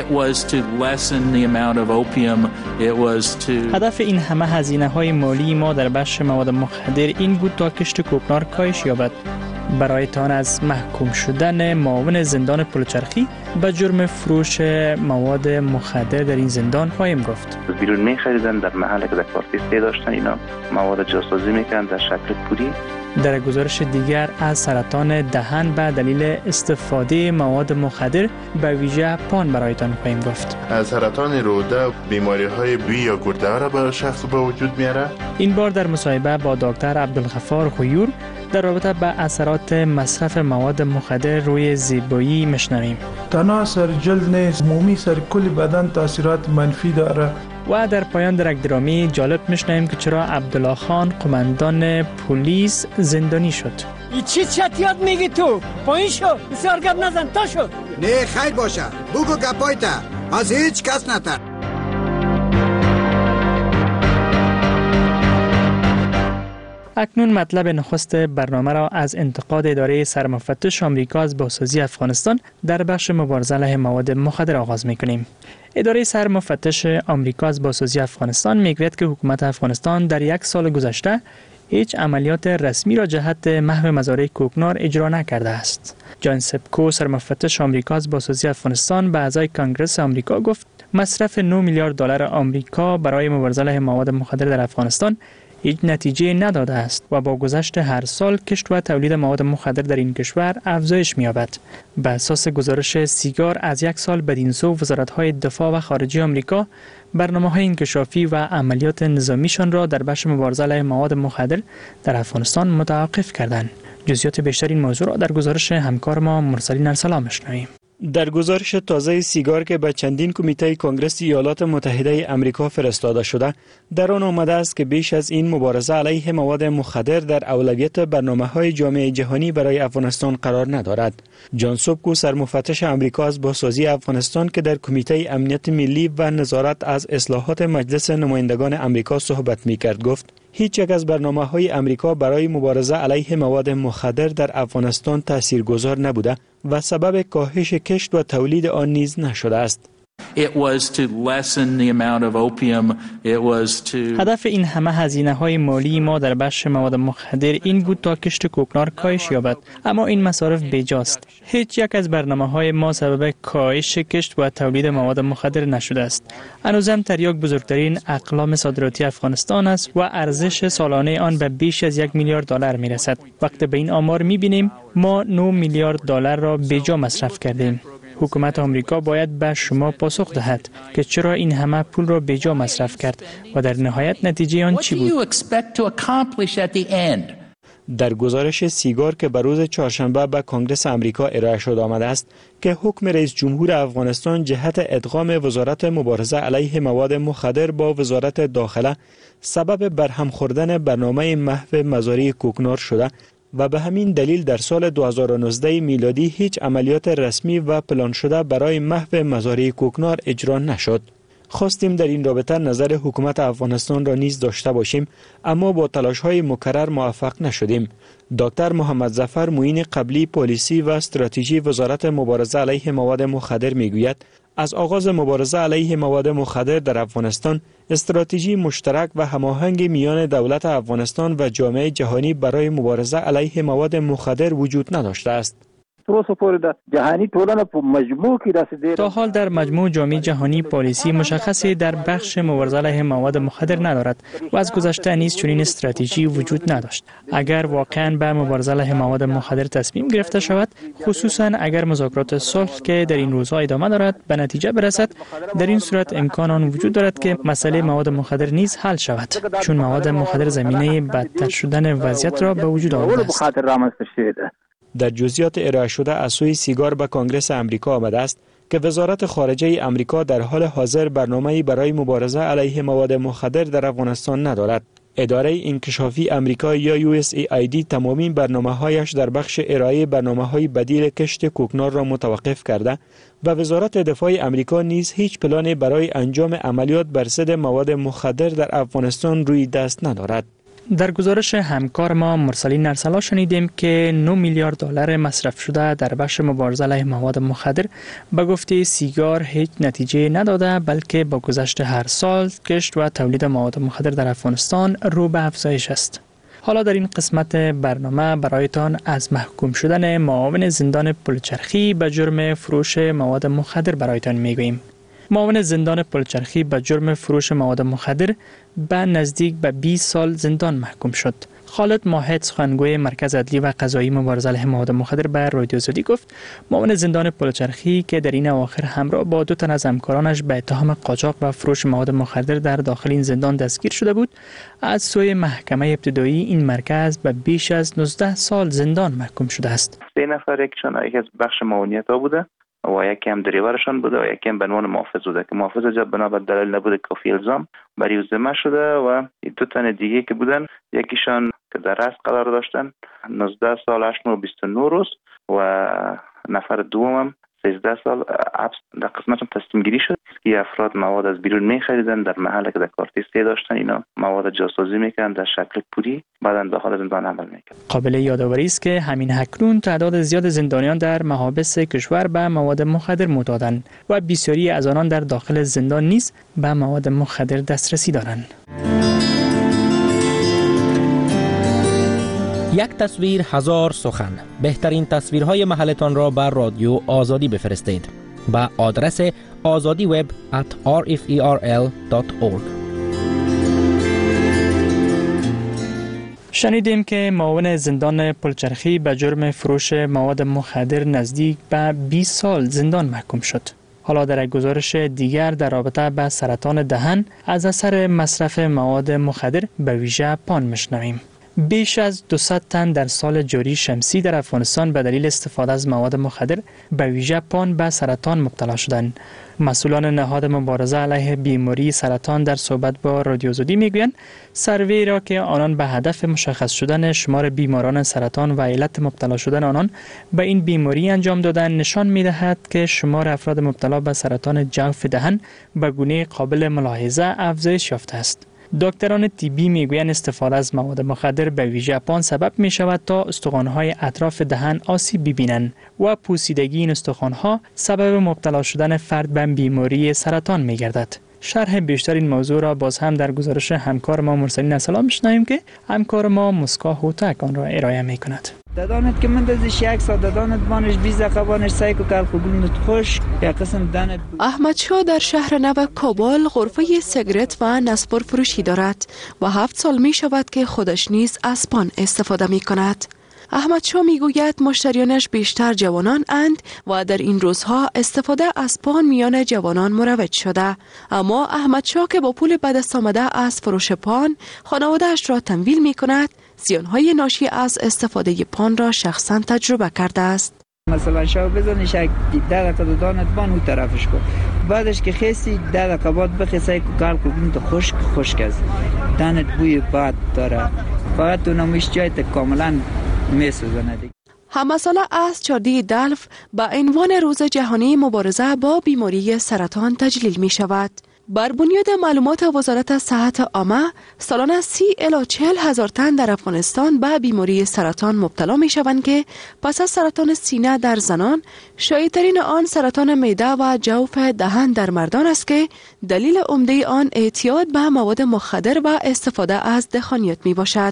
هدف این همه هزینه های مالی ما در بخش مواد مخدر این بود تا کشت کوکنار کاهش یابد. برایتان از محکوم شدن معاون زندان پلچرخی به جرم فروش مواد مخدر در این زندان خواهیم گفت. بیرون می خریدن در محل که در کارتیستی داشتن اینا مواد جاسازی میکنن در شکل پوری. در گزارش دیگر از سرطان دهن به دلیل استفاده مواد مخدر به ویژه پان برایتان خواهیم گفت. سرطان روده بیماری های بوی یا گرده را برای شخص به وجود میاره. این بار در مصاحبه با دکتر عبدالغفار غیور در رابطه با اثرات مصرف مواد مخدر روی زیبایی میشنویم. تنها سر جلد نیست، عمومی سر کل بدن تاثیرات منفی داره. و در پایان در یک درامی جالب میشنویم که چرا عبدالله خان قماندان پلیس زندانی شد. این چی چتیات میگی تو؟ پایین شو، بسیار گپ نزن، تا شو. نه خیر باشه، بگو گپایتا، از هیچ کس نتر. اکنون مطلب نخست برنامه را از انتقاد اداره سرمفتش آمریکا از بازسازی افغانستان در بخش مبارزه علیه مواد مخدر آغاز می‌کنیم. اداره سرمفتش آمریکا از بازسازی افغانستان میگوید که حکومت افغانستان در یک سال گذشته هیچ عملیات رسمی را جهت محو مزارع کوکنار اجرا نکرده است. جان سپکو سرمفتش آمریکا از بازسازی افغانستان به اعضای کنگره آمریکا گفت مصرف نه میلیارد دلار آمریکا برای مبارزه علیه مواد مخدر در افغانستان هیچ نتیجه نداده است و با گذشت هر سال کشت و تولید مواد مخدر در این کشور افزایش می‌یابد. بر اساس گزارش سیگار از یک سال بدین سو وزارت‌های دفاع و خارجه آمریکا برنامه‌های انکشافی و عملیات نظامیشان را در بخش مبارزه علیه مواد مخدر در افغانستان متوقف کردند. جزئیات بیشتر این موضوع را در گزارش همکار ما مرسلین ارسلان می‌شنویم. در گزارش تازه سیگار که به چندین کمیته کنگره ایالات متحده آمریکا فرستاده شده، در آن آمده است که بیش از این مبارزه علیه مواد مخدر در اولویت برنامه‌های جامعه جهانی برای افغانستان قرار ندارد. جان سپکو سرمفتش آمریکا از بازسازی افغانستان که در کمیته امنیت ملی و نظارت از اصلاحات مجلس نمایندگان آمریکا صحبت می‌کرد گفت هیچ یک از برنامه‌های آمریکا برای مبارزه علیه مواد مخدر در افغانستان تاثیرگذار نبوده و سبب کاهش کشت و تولید آن نیز نشده است. هدف این همه هزینه های مالی ما در بخش مواد مخدر این بود تا کشت کوکنار کاهش یابد، اما این مصارف بیجاست. هیچ یک از برنامه های ما سبب کاهش کشت و تولید مواد مخدر نشده است. هنوزم تریاک بزرگترین اقلام صادراتی افغانستان است و ارزش سالانه آن به بیش از یک میلیارد دلار می رسد. وقتی به این آمار می بینیم ما نه میلیارد دلار را بیجا مصرف کردیم. حکومت آمریکا باید به شما پاسخ دهد که چرا این همه پول را بیجا مصرف کرد و در نهایت نتیجه آن چی بود؟ در گزارش سیگار که به روز چهارشنبه به کنگره آمریکا ارائه شده آمده است که حکم رئیس جمهور افغانستان جهت ادغام وزارت مبارزه علیه مواد مخدر با وزارت داخله سبب برهم خوردن برنامه محو مزارع کوکنار شده و به همین دلیل در سال دو هزار و نوزده میلادی هیچ عملیات رسمی و پلان شده برای محو مزارع کوکنار اجرا نشد. خواستیم در این رابطه نظر حکومت افغانستان را نیز داشته باشیم، اما با تلاش‌های مکرر موفق نشدیم. دکتر محمد ظفر معین قبلی پلیسی و استراتژی وزارت مبارزه علیه مواد مخدر میگوید از آغاز مبارزه علیه مواد مخدر در افغانستان استراتژی مشترک و هماهنگ میان دولت افغانستان و جامعه جهانی برای مبارزه علیه مواد مخدر وجود نداشته است. جهانی ټولنه په مجموع کې رسیدل. تا حال در مجموع جامعه جهانی پالیسی مشخصی در بخش مبارزه علیه مواد مخدر ندارد و از گذشته نیز چنین استراتژی وجود نداشت. اگر واقعا به مبارزه علیه مواد مخدر تصمیم گرفته شود، خصوصا اگر مذاکرات صلح که در این روزها ادامه دارد به نتیجه برسد، در این صورت امکان آن وجود دارد که مسئله مواد مخدر نیز حل شود، چون مواد مخدر زمینه بدتر شدن وضعیت را به وجود آورده است. در جزئیات ارائه شده از سوی سیگار به کنگره امریکا آمده است که وزارت خارجه امریکا در حال حاضر برنامه‌ای برای مبارزه علیه مواد مخدر در افغانستان ندارد. اداره انکشافی امریکا یا یو اس ای آی دی تمامی برنامه‌هایش در بخش ارائه برنامه‌های بدیل کشت کوکنار را متوقف کرده و وزارت دفاع امریکا نیز هیچ پلانی برای انجام عملیات بر ضد مواد مخدر در افغانستان روی دست ندارد. در گزارش همکار ما مرسلین ارسلا شنیدیم که نه میلیارد دلار مصرف شده در بخش مبارزه علیه مواد مخدر به گفته سیگار هیچ نتیجه نداده، بلکه با گذشت هر سال کشت و تولید مواد مخدر در افغانستان رو به افزایش است. حالا در این قسمت برنامه برایتان از محکوم شدن معاون زندان پلچرخی به جرم فروش مواد مخدر برایتان میگوییم. معاون زندان پلچرخی به جرم فروش مواد مخدر به نزدیک به بیست سال زندان محکوم شد. خالد ماهد، سخنگوی مرکز عدلی و قضایی مبارزه علیه مواد مخدر، به رادیو آزادی گفت معاون زندان پلچرخی که در این اواخر همراه با دو تن از همکارانش به اتهام قاچاق و فروش مواد مخدر در داخل این زندان دستگیر شده بود، از سوی محکمه ابتدایی این مرکز به بیش از نوزده سال زندان محکوم شده است. سه نفر یکشان یک از بخش معاونیت ها بوده و یکی هم دریورشان بوده و یکی هم به عنوان محافظ بوده که محافظ جا بنابر دلیل نبوده کافی الزام بر او ذمه شده و دو تن دیگه که بودن، یکیشان که در رأس قرار داشتن نوزده سال هشت ماه و بیست و نه روز و نفر دوم سیزده سال حبس در قسمتشون تصمیم گیری شد که افراد مواد از بیرون می خریدن، در محل که در کارت سه داشتن اینا مواد جاسازی میکردن در شکل پولی، بعداً داخل زندان عمل میکردن. قابل یادآوری است که همین اکنون تعداد زیاد زندانیان در محابس کشور به مواد مخدر معتادند و بسیاری از آنان در داخل زندان نیز به مواد مخدر دسترسی دارند. یک تصویر هزار سخن. بهترین تصویرهای محلتان را بر رادیو آزادی بفرستید با آدرس آزادی وب ات آر اف ای آر ال دات اورگ. شنیدیم که معاون زندان پلچرخی به جرم فروش مواد مخدر نزدیک به بیست سال زندان محکوم شد. حالا در یک گزارش دیگر در رابطه با سرطان دهن از اثر مصرف مواد مخدر به ویژه پان میشنویم. بیش از دویست تن در سال جاری شمسی در افغانستان به دلیل استفاده از مواد مخدر به ویژه پان به سرطان مبتلا شدند. مسئولان نهاد مبارزه علیه بیماری سرطان در صحبت با رادیو آزادی میگویند سروی را که آنان به هدف مشخص شدن شمار بیماران سرطان و علت مبتلا شدن آنان به این بیماری انجام دادن نشان میدهد که شمار افراد مبتلا به سرطان جوف دهن به گونه قابل ملاحظه افزایش یافته است. دکتران طبی میگویند استفاده از مواد مخدر به ویژه پان سبب می شود تا استخوان‌های اطراف دهن آسیب ببینند و پوسیدگی این استخوان‌ها سبب مبتلا شدن فرد به بیماری سرطان می گردد. شرح بیشتر این موضوع را باز هم در گزارش همکار ما مرسلین ارسلا میشنویم که همکار ما مسکا هوتک آن را ارائه می کند. دادانت که من دزش یک ساعت دادانت بانش بیست دقیقه بانش سعی که کل خوبونت خوش یا قسم دانت. احمد شاه در شهر نو کابل غرفه سیگارت و نسپور فروشی دارد و هفت سال می شود که خودش نیز از پان استفاده می کند. احمد شاه می گوید مشتریانش بیشتر جوانان اند و در این روزها استفاده از پان میان جوانان مروج شده. اما احمد شاه که با پول به دست آمده از فروش پان خانواده‌اش را تمویل می کند، زیانهای ناشی از استفاده پان را شخصا تجربه کرده است. مثلا شاو بزنش یک ده دقیقه دانت بان اون طرفش کن، بعدش که خیسی ده دقیقه بعد بخیسای که کار کنیم تو خشک خشک است، دانت بوی باد داره، فقط تو نمیش جایت کاملا میسوزونه دیگه. همساله از چهاردهم دلف با عنوان روز جهانی مبارزه با بیماری سرطان تجلیل می شود. بر بنیاد معلومات وزارت صحت عامه سالانه سی الی چهل هزار تن در افغانستان به بیماری سرطان مبتلا می شوند که پس از سرطان سینه در زنان شایع‌ترین آن سرطان معده و جوف دهن در مردان است که دلیل عمده آن اعتیاد به مواد مخدر و استفاده از دخانیات می باشد.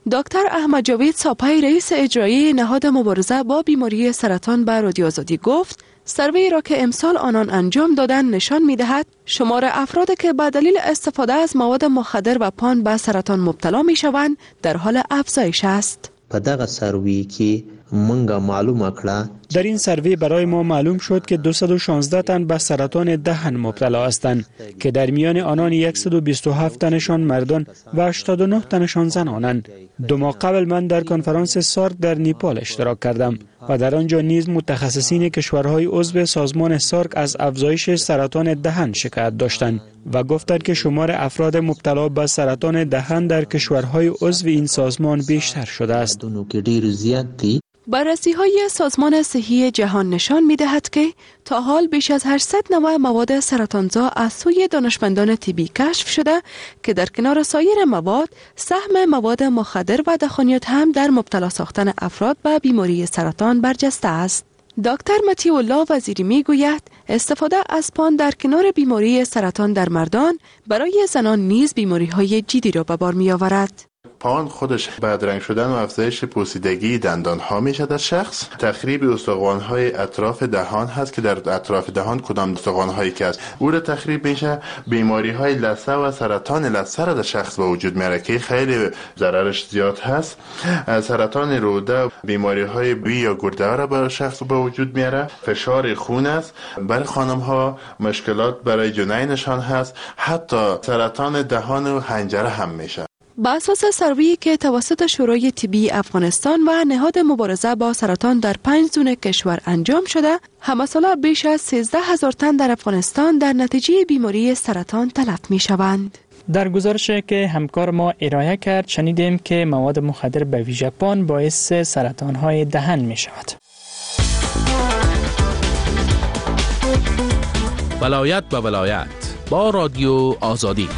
دکتر احمد جاوید ساپای رئیس اجرایی نهاد مبارزه با بیماری سرطان به رادیو آزادی گفت سروی را که امسال آنان انجام دادن نشان می دهد شمار افرادی که به دلیل استفاده از مواد مخدر و پان به سرطان مبتلا می شوند در حال افزایش است. په دغه سروی کې منګه معلومه کړه در این سروی برای ما معلوم شد که دویست و شانزده تن به سرطان دهن مبتلا هستند که در میان آنان صد و بیست و هفت تنشان مردان و هشتاد و نه تنشان زنانند. دو ماه قبل من در کنفرانس سارک در نیپال اشتراک کردم و در آنجا نیز متخصصین کشورهای عضو سازمان سارک از افزایش سرطان دهن شکایت داشتند و گفتند که شمار افراد مبتلا به سرطان دهن در کشورهای عضو این سازمان بیشتر شده است. بررسی های سازمان صحی جهان نشان می دهد که تا حال بیش از هشتصد نوع مواد سرطانزا از سوی دانشمندان طبی کشف شده که در کنار سایر مواد سهم مواد مخدر و دخانیات هم در مبتلا ساختن افراد به بیماری سرطان برجسته است. دکتر مطیع الله وزیری می گوید استفاده از پان در کنار بیماری سرطان در مردان برای زنان نیز بیماری های جدی را به بار می آورد. پان خودش بدرنگ شدن و افزایش پوسیدگی دندان ها میشه در شخص. تخریب استخوان های اطراف دهان هست که در اطراف دهان کدام استخوان هایی که هست او را تخریب میشه. بیماری های لثه و سرطان لثه را در شخص به وجود میاره که خیلی ضررش زیاد هست. سرطان روده، بیماری های بی یا گرده را برای شخص به وجود میاره. فشار خون است. برای خانم ها مشکلات برای جنینشان هست. حتی سرطان دهان و حنجره هم میشه. با اساس سروی که توسط شورای طبی افغانستان و نهاد مبارزه با سرطان در پنج زون کشور انجام شده، همساله بیش از سیزده هزار تن در افغانستان در نتیجه بیماری سرطان تلف می شوند. در گزارشی که همکار ما ارائه کرد شنیدیم که مواد مخدر به ویژه پان باعث سرطان‌های دهن می شود. ولایت به ولایت با رادیو آزادی.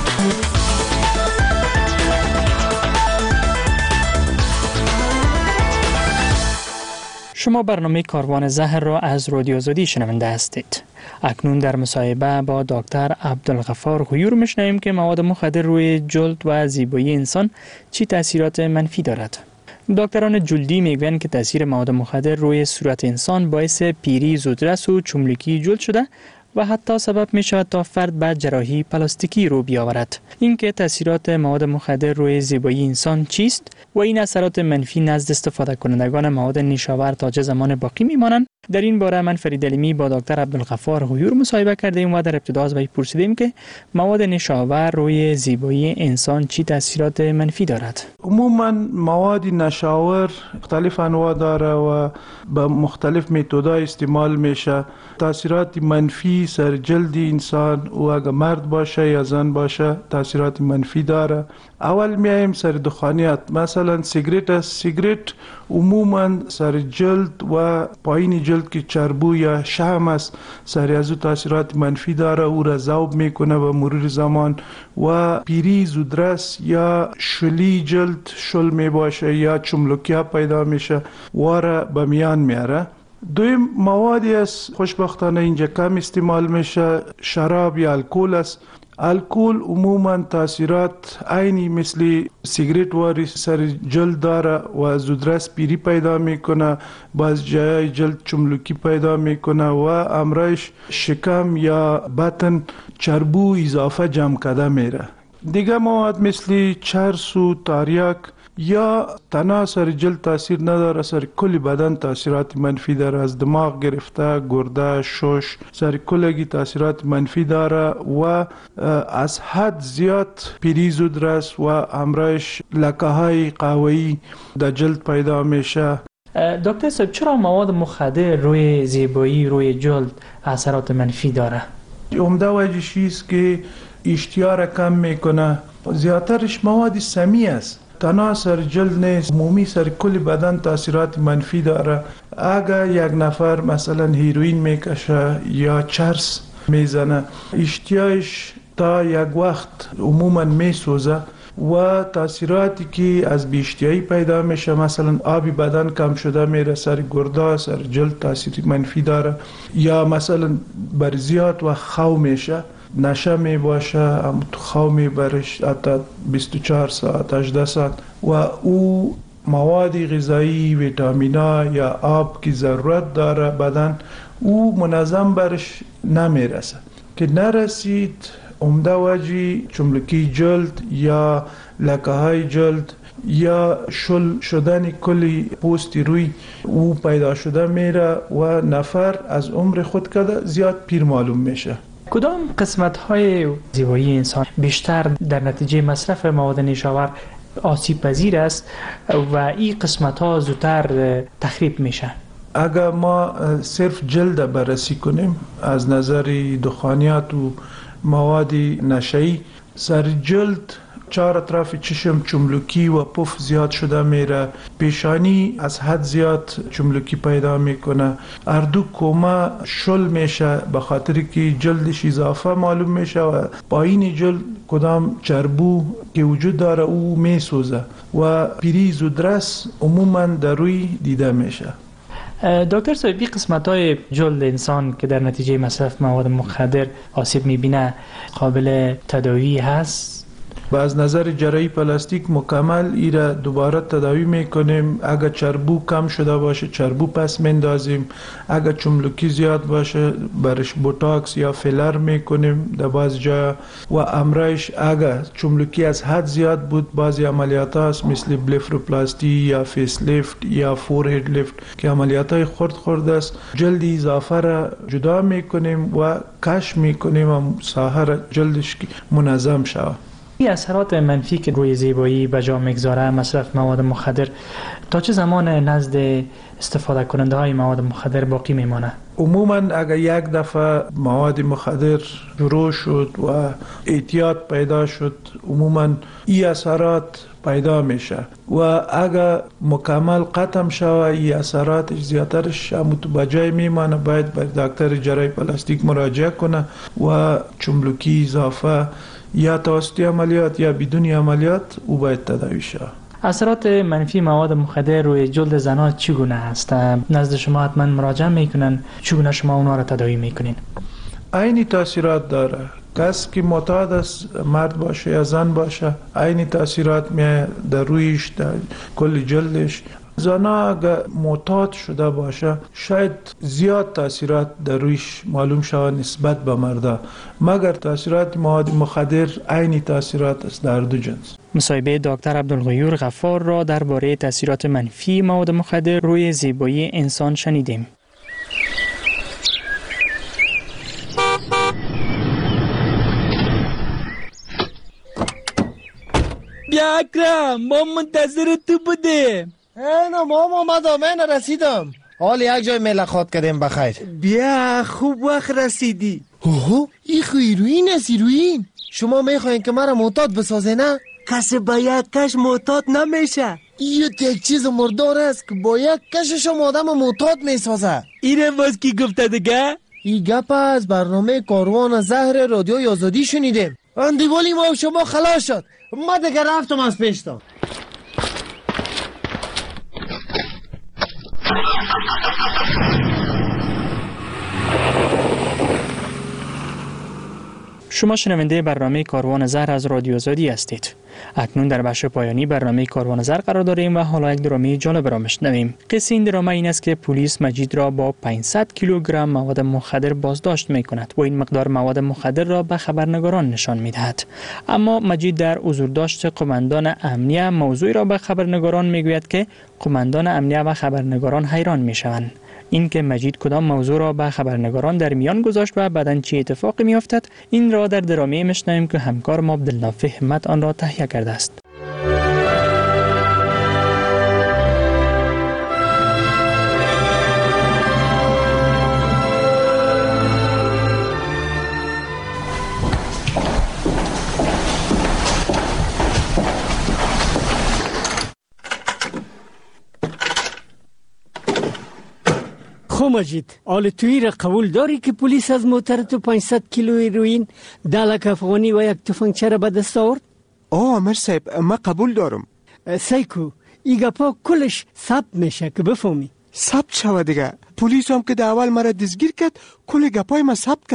شما برنامه کاروان زهر را از رادیو آزادی شنونده هستید. اکنون در مصاحبه با دکتر عبدالغفار غیور میشنویم که مواد مخدر روی جلد و زیبایی انسان چی تاثیرات منفی دارد. دکتران جلدی میگویند که تاثیر مواد مخدر روی صورت انسان باعث پیری زودرس و چملکی جلد شده و حتی سبب می شود تا فرد به جراحی پلاستیکی رو بیاورد. اینکه تاثیرات مواد مخدر روی زیبایی انسان چیست و این اثرات منفی نزد استفاده کنندگان مواد نیشاور تا چه زمان باقی میمانند، در این باره من فرید علیمی با دکتر عبدالغفار غیور مصاحبه کردیم و در ابتدا از وی پرسیدیم که مواد نیشاور روی زیبایی انسان چی تاثیرات منفی دارد. عموما مواد نشاور مختلف انواع داره و به مختلف متد‌ها استعمال میشه. تاثیرات منفی سر جلد انسان و اگر مرد باشه یا زن باشه تاثیرات منفی داره. اول میایم سر دخانیات، مثلا سیگریت است. سیگریت عموما سر جلد و پایین جلد که چربو یا شحم است سر از تاثیرات منفی داره، او را ذوب میکنه به مرور زمان و پیری زودرس یا شلی جلد شل می باشه یا چملکیا پیدا میشه و را به میان میاره. دویم موادی است خوشبختانه اینجا کم استعمال میشه، شراب یا الکل است. الکل عموما تاثیرات عینی مثل سیگریت واری سر جلد داره و زودرس پیری پیدا میکنه، باز جای جلد چملکی پیدا میکنه و امرایش شکم یا بطن چربو اضافه جمع کرده میره. دیگه مواد مثل چرس و تاریک یا تنها سر جلد تاثیر نداره، سر کل بدن تاثیرات منفی داره، از دماغ گرفته گرده شش سر کلگی تاثیرات منفی داره و از حد زیاد پیری زودرس و امرایش لکه های قهوه‌ای در جلد پیدا میشه. دکتر صاحب چرا مواد مخدر روی زیبایی روی جلد اثرات منفی داره؟ عمده وجهش است که اشتها را کم میکنه، زیادترش مواد سمی است، تنها سر جلد نیست، عمومی سر کل بدن تاثیرات منفی داره. اگر یک نفر مثلا هیروین میکشه یا چرس میزنه اشتیاش تا یک وقت عموما میسوزه و تاثیراتی که از بیشتیایی پیدا میشه، مثلا آبی بدن کم شده میره، سر گرده سر جلد تاثیر منفی داره یا مثلا بر زیاد و خو میشه. نشه می باشه، تو خواب می برش حتی بیست و چهار ساعت هجده ساعت و او مواد غذایی، ویتامینا یا آب که ضرورت داره بدن او منظم برش نمیرسه. که نرسید عمده وجه چملکی جلد یا لکه های جلد یا شل شدن کلی پوستی روی او پیدا شده میره و نفر از عمر خود کده زیاد پیر معلوم میشه. کدام قسمت های زیبایی انسان بیشتر در نتیجه مصرف مواد نیشاور آسیب پذیر است و این قسمت ها زودتر تخریب میشه؟ اگر ما صرف جلد بررسی کنیم از نظر دخانیات و مواد نشه‌ای، سر جلد چهار اطراف چشم چملکی و پف زیاد شده میره، پیشانی از حد زیاد چملکی پیدا میکنه، اردو کومه شل میشه به خاطر که جلدش اضافه معلوم میشه و پایین جلد کدام چربو که وجود داره او میسوزه و پیری زودرس عموما در روی دیده میشه. دکتر صاحب، این قسمت های جلد انسان که در نتیجه مصرف مواد مخدر آسیب میبینه قابل تداوی هست؟ و از نظر جراحی پلاستیک مکمل ایره دوباره تداوی میکنیم. اگر چربو کم شده باشه چربو پس مندازیم، اگر چملکی زیاد باشه برش بوتاکس یا فیلر میکنیم در باز جا و امرایش اگر چملکی از حد زیاد بود بعضی عملیات هست مثل بلفروپلاستی یا فیس لیفت یا فورهید لیفت که عملیات های خرد خرد است، جلد اضافه را جدا میکنیم و کش میکنیم و ساحر جلدش منظم شود. این اثرات منفی که روی زیبایی به جا میگذاره مصرف مواد مخدر تا چه زمان نزد استفاده کننده های مواد مخدر باقی میمانه؟ عموما اگر یک دفعه مواد مخدر شروع شد و اعتیاد پیدا شد عموما این اثرات پیدا میشه و اگر مکمل ختم شوه این اثراتش زیادترش همون به جای میمانه. باید به دکتر جراحی پلاستیک مراجعه کنه و چملکی اضافه یا توسط عملیات یا بدون عملیات او باید تداوی شود. اثرات منفی مواد مخدر روی جلد زنان چگونه است؟ نزد شما حتما مراجعه میکنن، چگونه شما اونا را تداوی میکنین؟ عینی تاثیرات داره. کس که معتاد است، مرد باشه یا زن باشه، عینی تاثیرات می در رویش در کل جلدش. زنا اگر معتاد شده باشه شاید زیاد تاثیرات در رویش معلوم شود نسبت به مردا، مگر تاثیرات مواد مخدر عینی تاثیرات است در دو جنس. مصاحبه دکتر عبدالغیور غفار را درباره تاثیرات منفی مواد مخدر روی زیبایی انسان شنیدیم. بیا اکرم، ما منتظر تو بودیم. اینا مام آمدم، اینا رسیدم. حال یک جای ملاقات کردیم بخیر. بیا خوب وقت رسیدی. اوه ای خو ایروین است. ایروین شما میخواین که مرا معتاد بسازه نه؟ کسی با یک کش معتاد نمیشه. این یک چیز مردار است که با یک کشش هم آدم معتاد میسازه. اینه باز کی گفته دیگه؟ این گپ از برنامه کاروان زهر رادیو آزادی شنیدیم. اندیوالی ما و شما خلاص شد. ما دیگه رفتم از پیشتان. شما شنونده برنامه کاروان زهر از رادیو آزادی هستید. اکنون در بخش پایانی برنامه کاروان زهر قرار داریم و حالا یک درامی جالب را میشنویم. قصه این دراما این است که پلیس مجید را با پانصد کیلوگرم مواد مخدر بازداشت میکند و این مقدار مواد مخدر را به خبرنگاران نشان میدهد. اما مجید در حضورداشت قماندان امنیه موضوعی را به خبرنگاران میگوید که قماندان امنیه و خبرنگاران حیران میشوند. این که مجید کدام موضوع را به خبرنگاران در میان گذاشت و بعداً چه اتفاقی میافتد، این را در درامی میشنویم که همکار ما عبدالنافع همت آن را تهیه کرده است. خو مجید، آل توی را قبول داری که پلیس از موتر تو پانصد کیلو هیروئین، ده لک افغانی و یک تفنگچه را به دست آورد؟ آه امر صاحب، ما قبول دارم. سیکو ای گپا کلش ثبت میشه که بفهمی. ثبت شوه دیگه. پلیس هم که در اول مرا دستگیر کرد کل گپای ما ثبت کرده.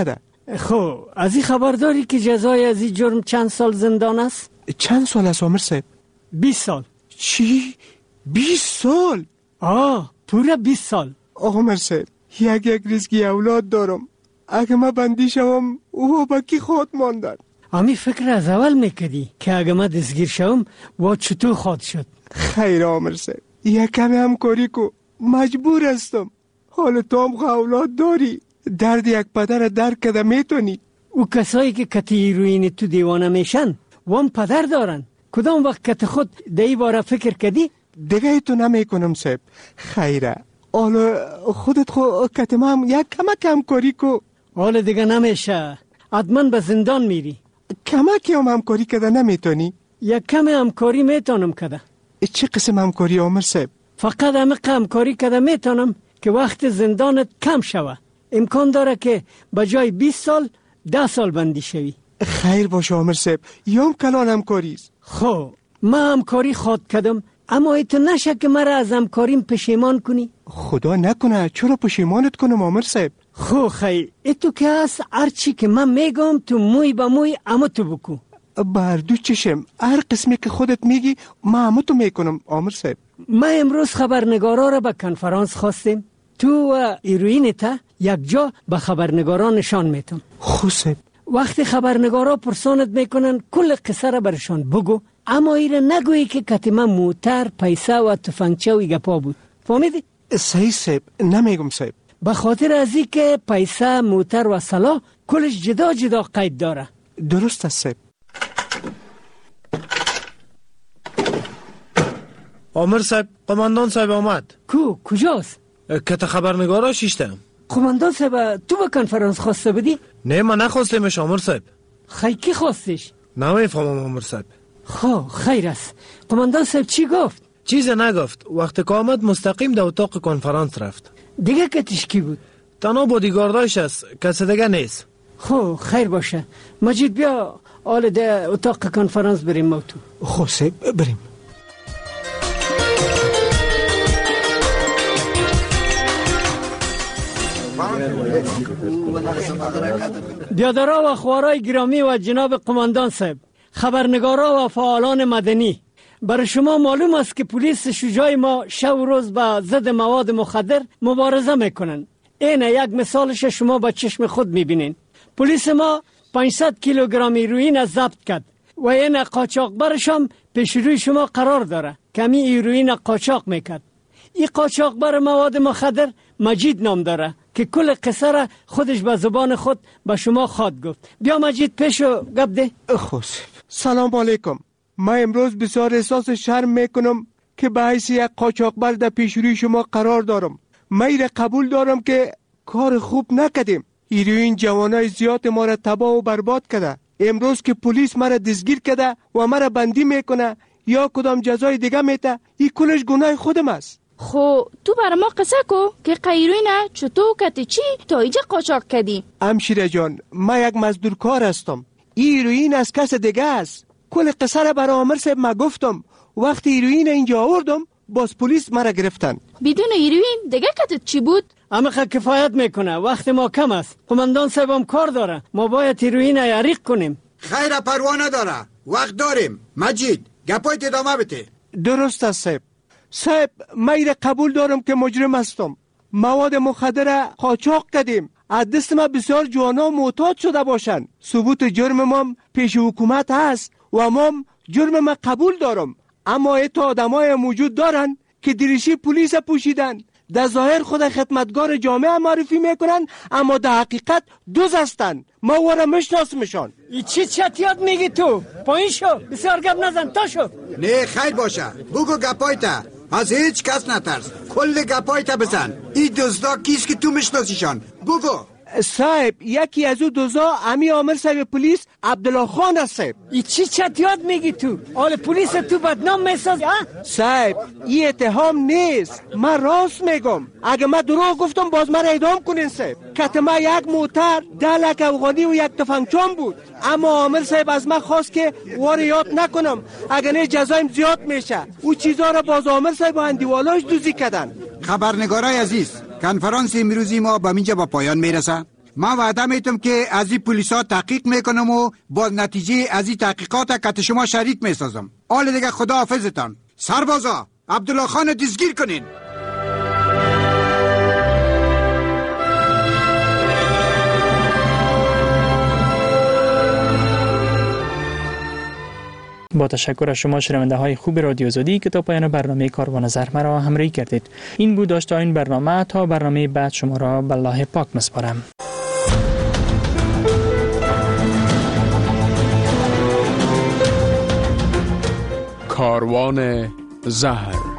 خب از این خبر داری که جزای از این جرم چند سال زندان است؟ چند سال است آمر صاحب؟ بیست سال. چی؟ بیست سال؟ آه پورا بیست سال. آمر صاحب یک یک ریزگی اولاد دارم، اگه ما بندی شوم او با کی خود ماندن؟ امی فکر از اول میکردی که اگه ما دستگیر شوم و چطور خود شد؟ خیر آمر صاحب یک کمی همکاری کو، مجبور هستم. حال تو هم اولاد داری، درد یک پدر درک کده میتونی. او کسایی که کتی ایروین تو دیوانه میشن و هم پدر دارن، کدام وقت کت خود دی باره فکر کردی؟ دیگه تو نمیکنم صاحب. خیره حالا خودت خو کتم هم یک کمک همکاری کو. حالا دیگه نمیشه، حتما به زندان میری. کمکی هم همکاری کده نمیتونی؟ یک کم همکاری میتونم کده. چه قسم همکاری آمر صاحب؟ فقط همه همکاری کده میتونم که وقت زندانت کم شوه. امکان داره که به جای بیست سال ده سال بندی شوی. خیر باشه آمر صاحب، یوم کلان همکاریست. خب من همکاری خواد کدم، اما ایتو نشه که مرا از همکاریم پشیمان کنی. خدا نکنه، چرا پشیمانت کنم آمر صاحب؟ خب خیر ایتو که هست هرچی که من میگم تو موی با موی اما تو بکو. بردو چشم، هر قسمی که خودت میگی من اما تو میکنم آمر صاحب. ما امروز خبرنگارا را به کنفرانس خواستیم، تو و ایروین تا یک جا به خبرنگارا نشان میتون. خوب. وقتی خبرنگارا پرسانت میکنن کل قصه را برشان بگو، اما ایره نگویی که کتیما موتر، پیسه و تفنگچه و گپا بود. فهمیدی؟ صحیح صاحب، نمیگم صاحب. به خاطر ازی که پیسه، موتر و سلاح کلش جدا جدا قید داره. درست است صاحب. آمر صاحب، قماندان صاحب آمد. کو کجاست؟ کت خبرنگارا شیشتم. قماندان صاحب تو به کنفرانس خواسته بودی؟ نه من نخواستمش آمر صاحب. خی کی خواستش؟ نمیفهمم آمر صاحب. خب خیر است. قماندان صاحب چی گفت؟ چیز نگفت. وقتی که آمد مستقیم در اتاق کنفرانس رفت. دیگه کتش کی بود؟ تنها بودیگارداش است، کس دیگه نیست. خب خیر باشه. مجید بیا آل ده اتاق کنفرانس بریم ما تو. خب صاحب بریم. بیادرها و خوارای گرامی و جناب قماندان صاحب، خبرنگارا و فعالان مدنی، برای شما معلوم است که پلیس شجاع ما شب و روز با ضد مواد مخدر مبارزه میکنن. این یک مثالش شما با چشم خود میبینین. پلیس ما پانصد کیلوگرم هیروئین از ضبط کرد و این قاچاقبرش هم پیش روی شما قرار داره. کمی هیروئین قاچاق میکرد. این قاچاقبر مواد مخدر مجید نام داره که کل قصه را خودش به زبان خود به شما خواد گفت. بیا مجید پیشو گپ ده. خوب. سلام علیکم. من امروز بسیار احساس شرم میکنم که به حیث یک قاچاقبر در پیش روی شما قرار دارم. من ایره قبول دارم که کار خوب نکردیم. هیروئین جوانای زیاد ما را تباه و برباد کرده. امروز که پلیس مرا دستگیر کرده و مرا بندی میکنه یا کدام جزای دیگه میته، این کلش گناه خودم است. خو تو برای ما قصه کو که هیروئین چطور کتی چی تا اینجا قاچاق کردی؟ همشیره جان، من یک مزدور کار هستم. هیروئین از کس دیگه است. کل قصه را برای آمر صاحب ما گفتم. وقتی هیروئین اینجا آوردم باز پلیس مرا گرفتن. بدون هیروئین دیگه کتت چی بود؟ اما کفایت میکنه، وقت ما کم است. قماندان صاحب هم کار داره، ما باید هیروئین یریق کنیم. خیر پروا نداره، وقت داریم. مجید گپایت ادامه بده. درست است صاحب. صاحب من ایره قبول دارم که مجرم هستم. مواد مخدر قاچاق کردیم. از دست ما بسیار جوانا معتاد شده باشند. ثبوت جرم ما پیش حکومت هست و ما جرم ما قبول دارم. اما ایتا آدمای موجود دارن که دریشی پلیس پوشیدن، در ظاهر خود خدمتگار جامعه معرفی میکنن اما در حقیقت دوز هستن. ما وارا مشناسمشان. ای چی چطیات میگی تو؟ پایین شو، بسیار گپ نزن، تا شو. نه خیر باشه، بگو گپایتا. از هیچ کس نترس، کل گپایتا بزن. این دوزدا کیست که تو مشناسیشان؟ بگو. صاحب یکی از او دوزا امی عامر صاحب پلیس عبدالله خان است صاحب. ای چی چطیات میگی تو؟ آل پلیس تو بدنام میسازی ها؟ صاحب این اتهام نیست، من راست میگم. اگه من دروغ گفتم باز من اعدام کنین صاحب. کت ما یک موتر، ده لک افغانی و یک تفنگچام بود. اما عامر صاحب از من خواست که وار یاد نکنم، اگه نه جزایم زیاد میشه. او چیزا را باز عامر صاحب و اندیوالاش دوزی کردن. خبرنگارای عزیز، کنفرانس امروزی ما به اینجا با پایان میرسه. من وعده میتم که از این پلیسا تحقیق میکنم و با نتیجه از این تحقیقات کت شما شریک میسازم. حال دیگه خدا حافظتان. سربازا عبدالله خان دستگیر کنین. با تشکر از شما شنونده های خوب رادیو آزادی که تا پایان برنامه کاروان زر مرا همراهی کردید. این بود داشته این برنامه. تا برنامه بعد شما را به الله پاک مسپارم. کاروان زهر.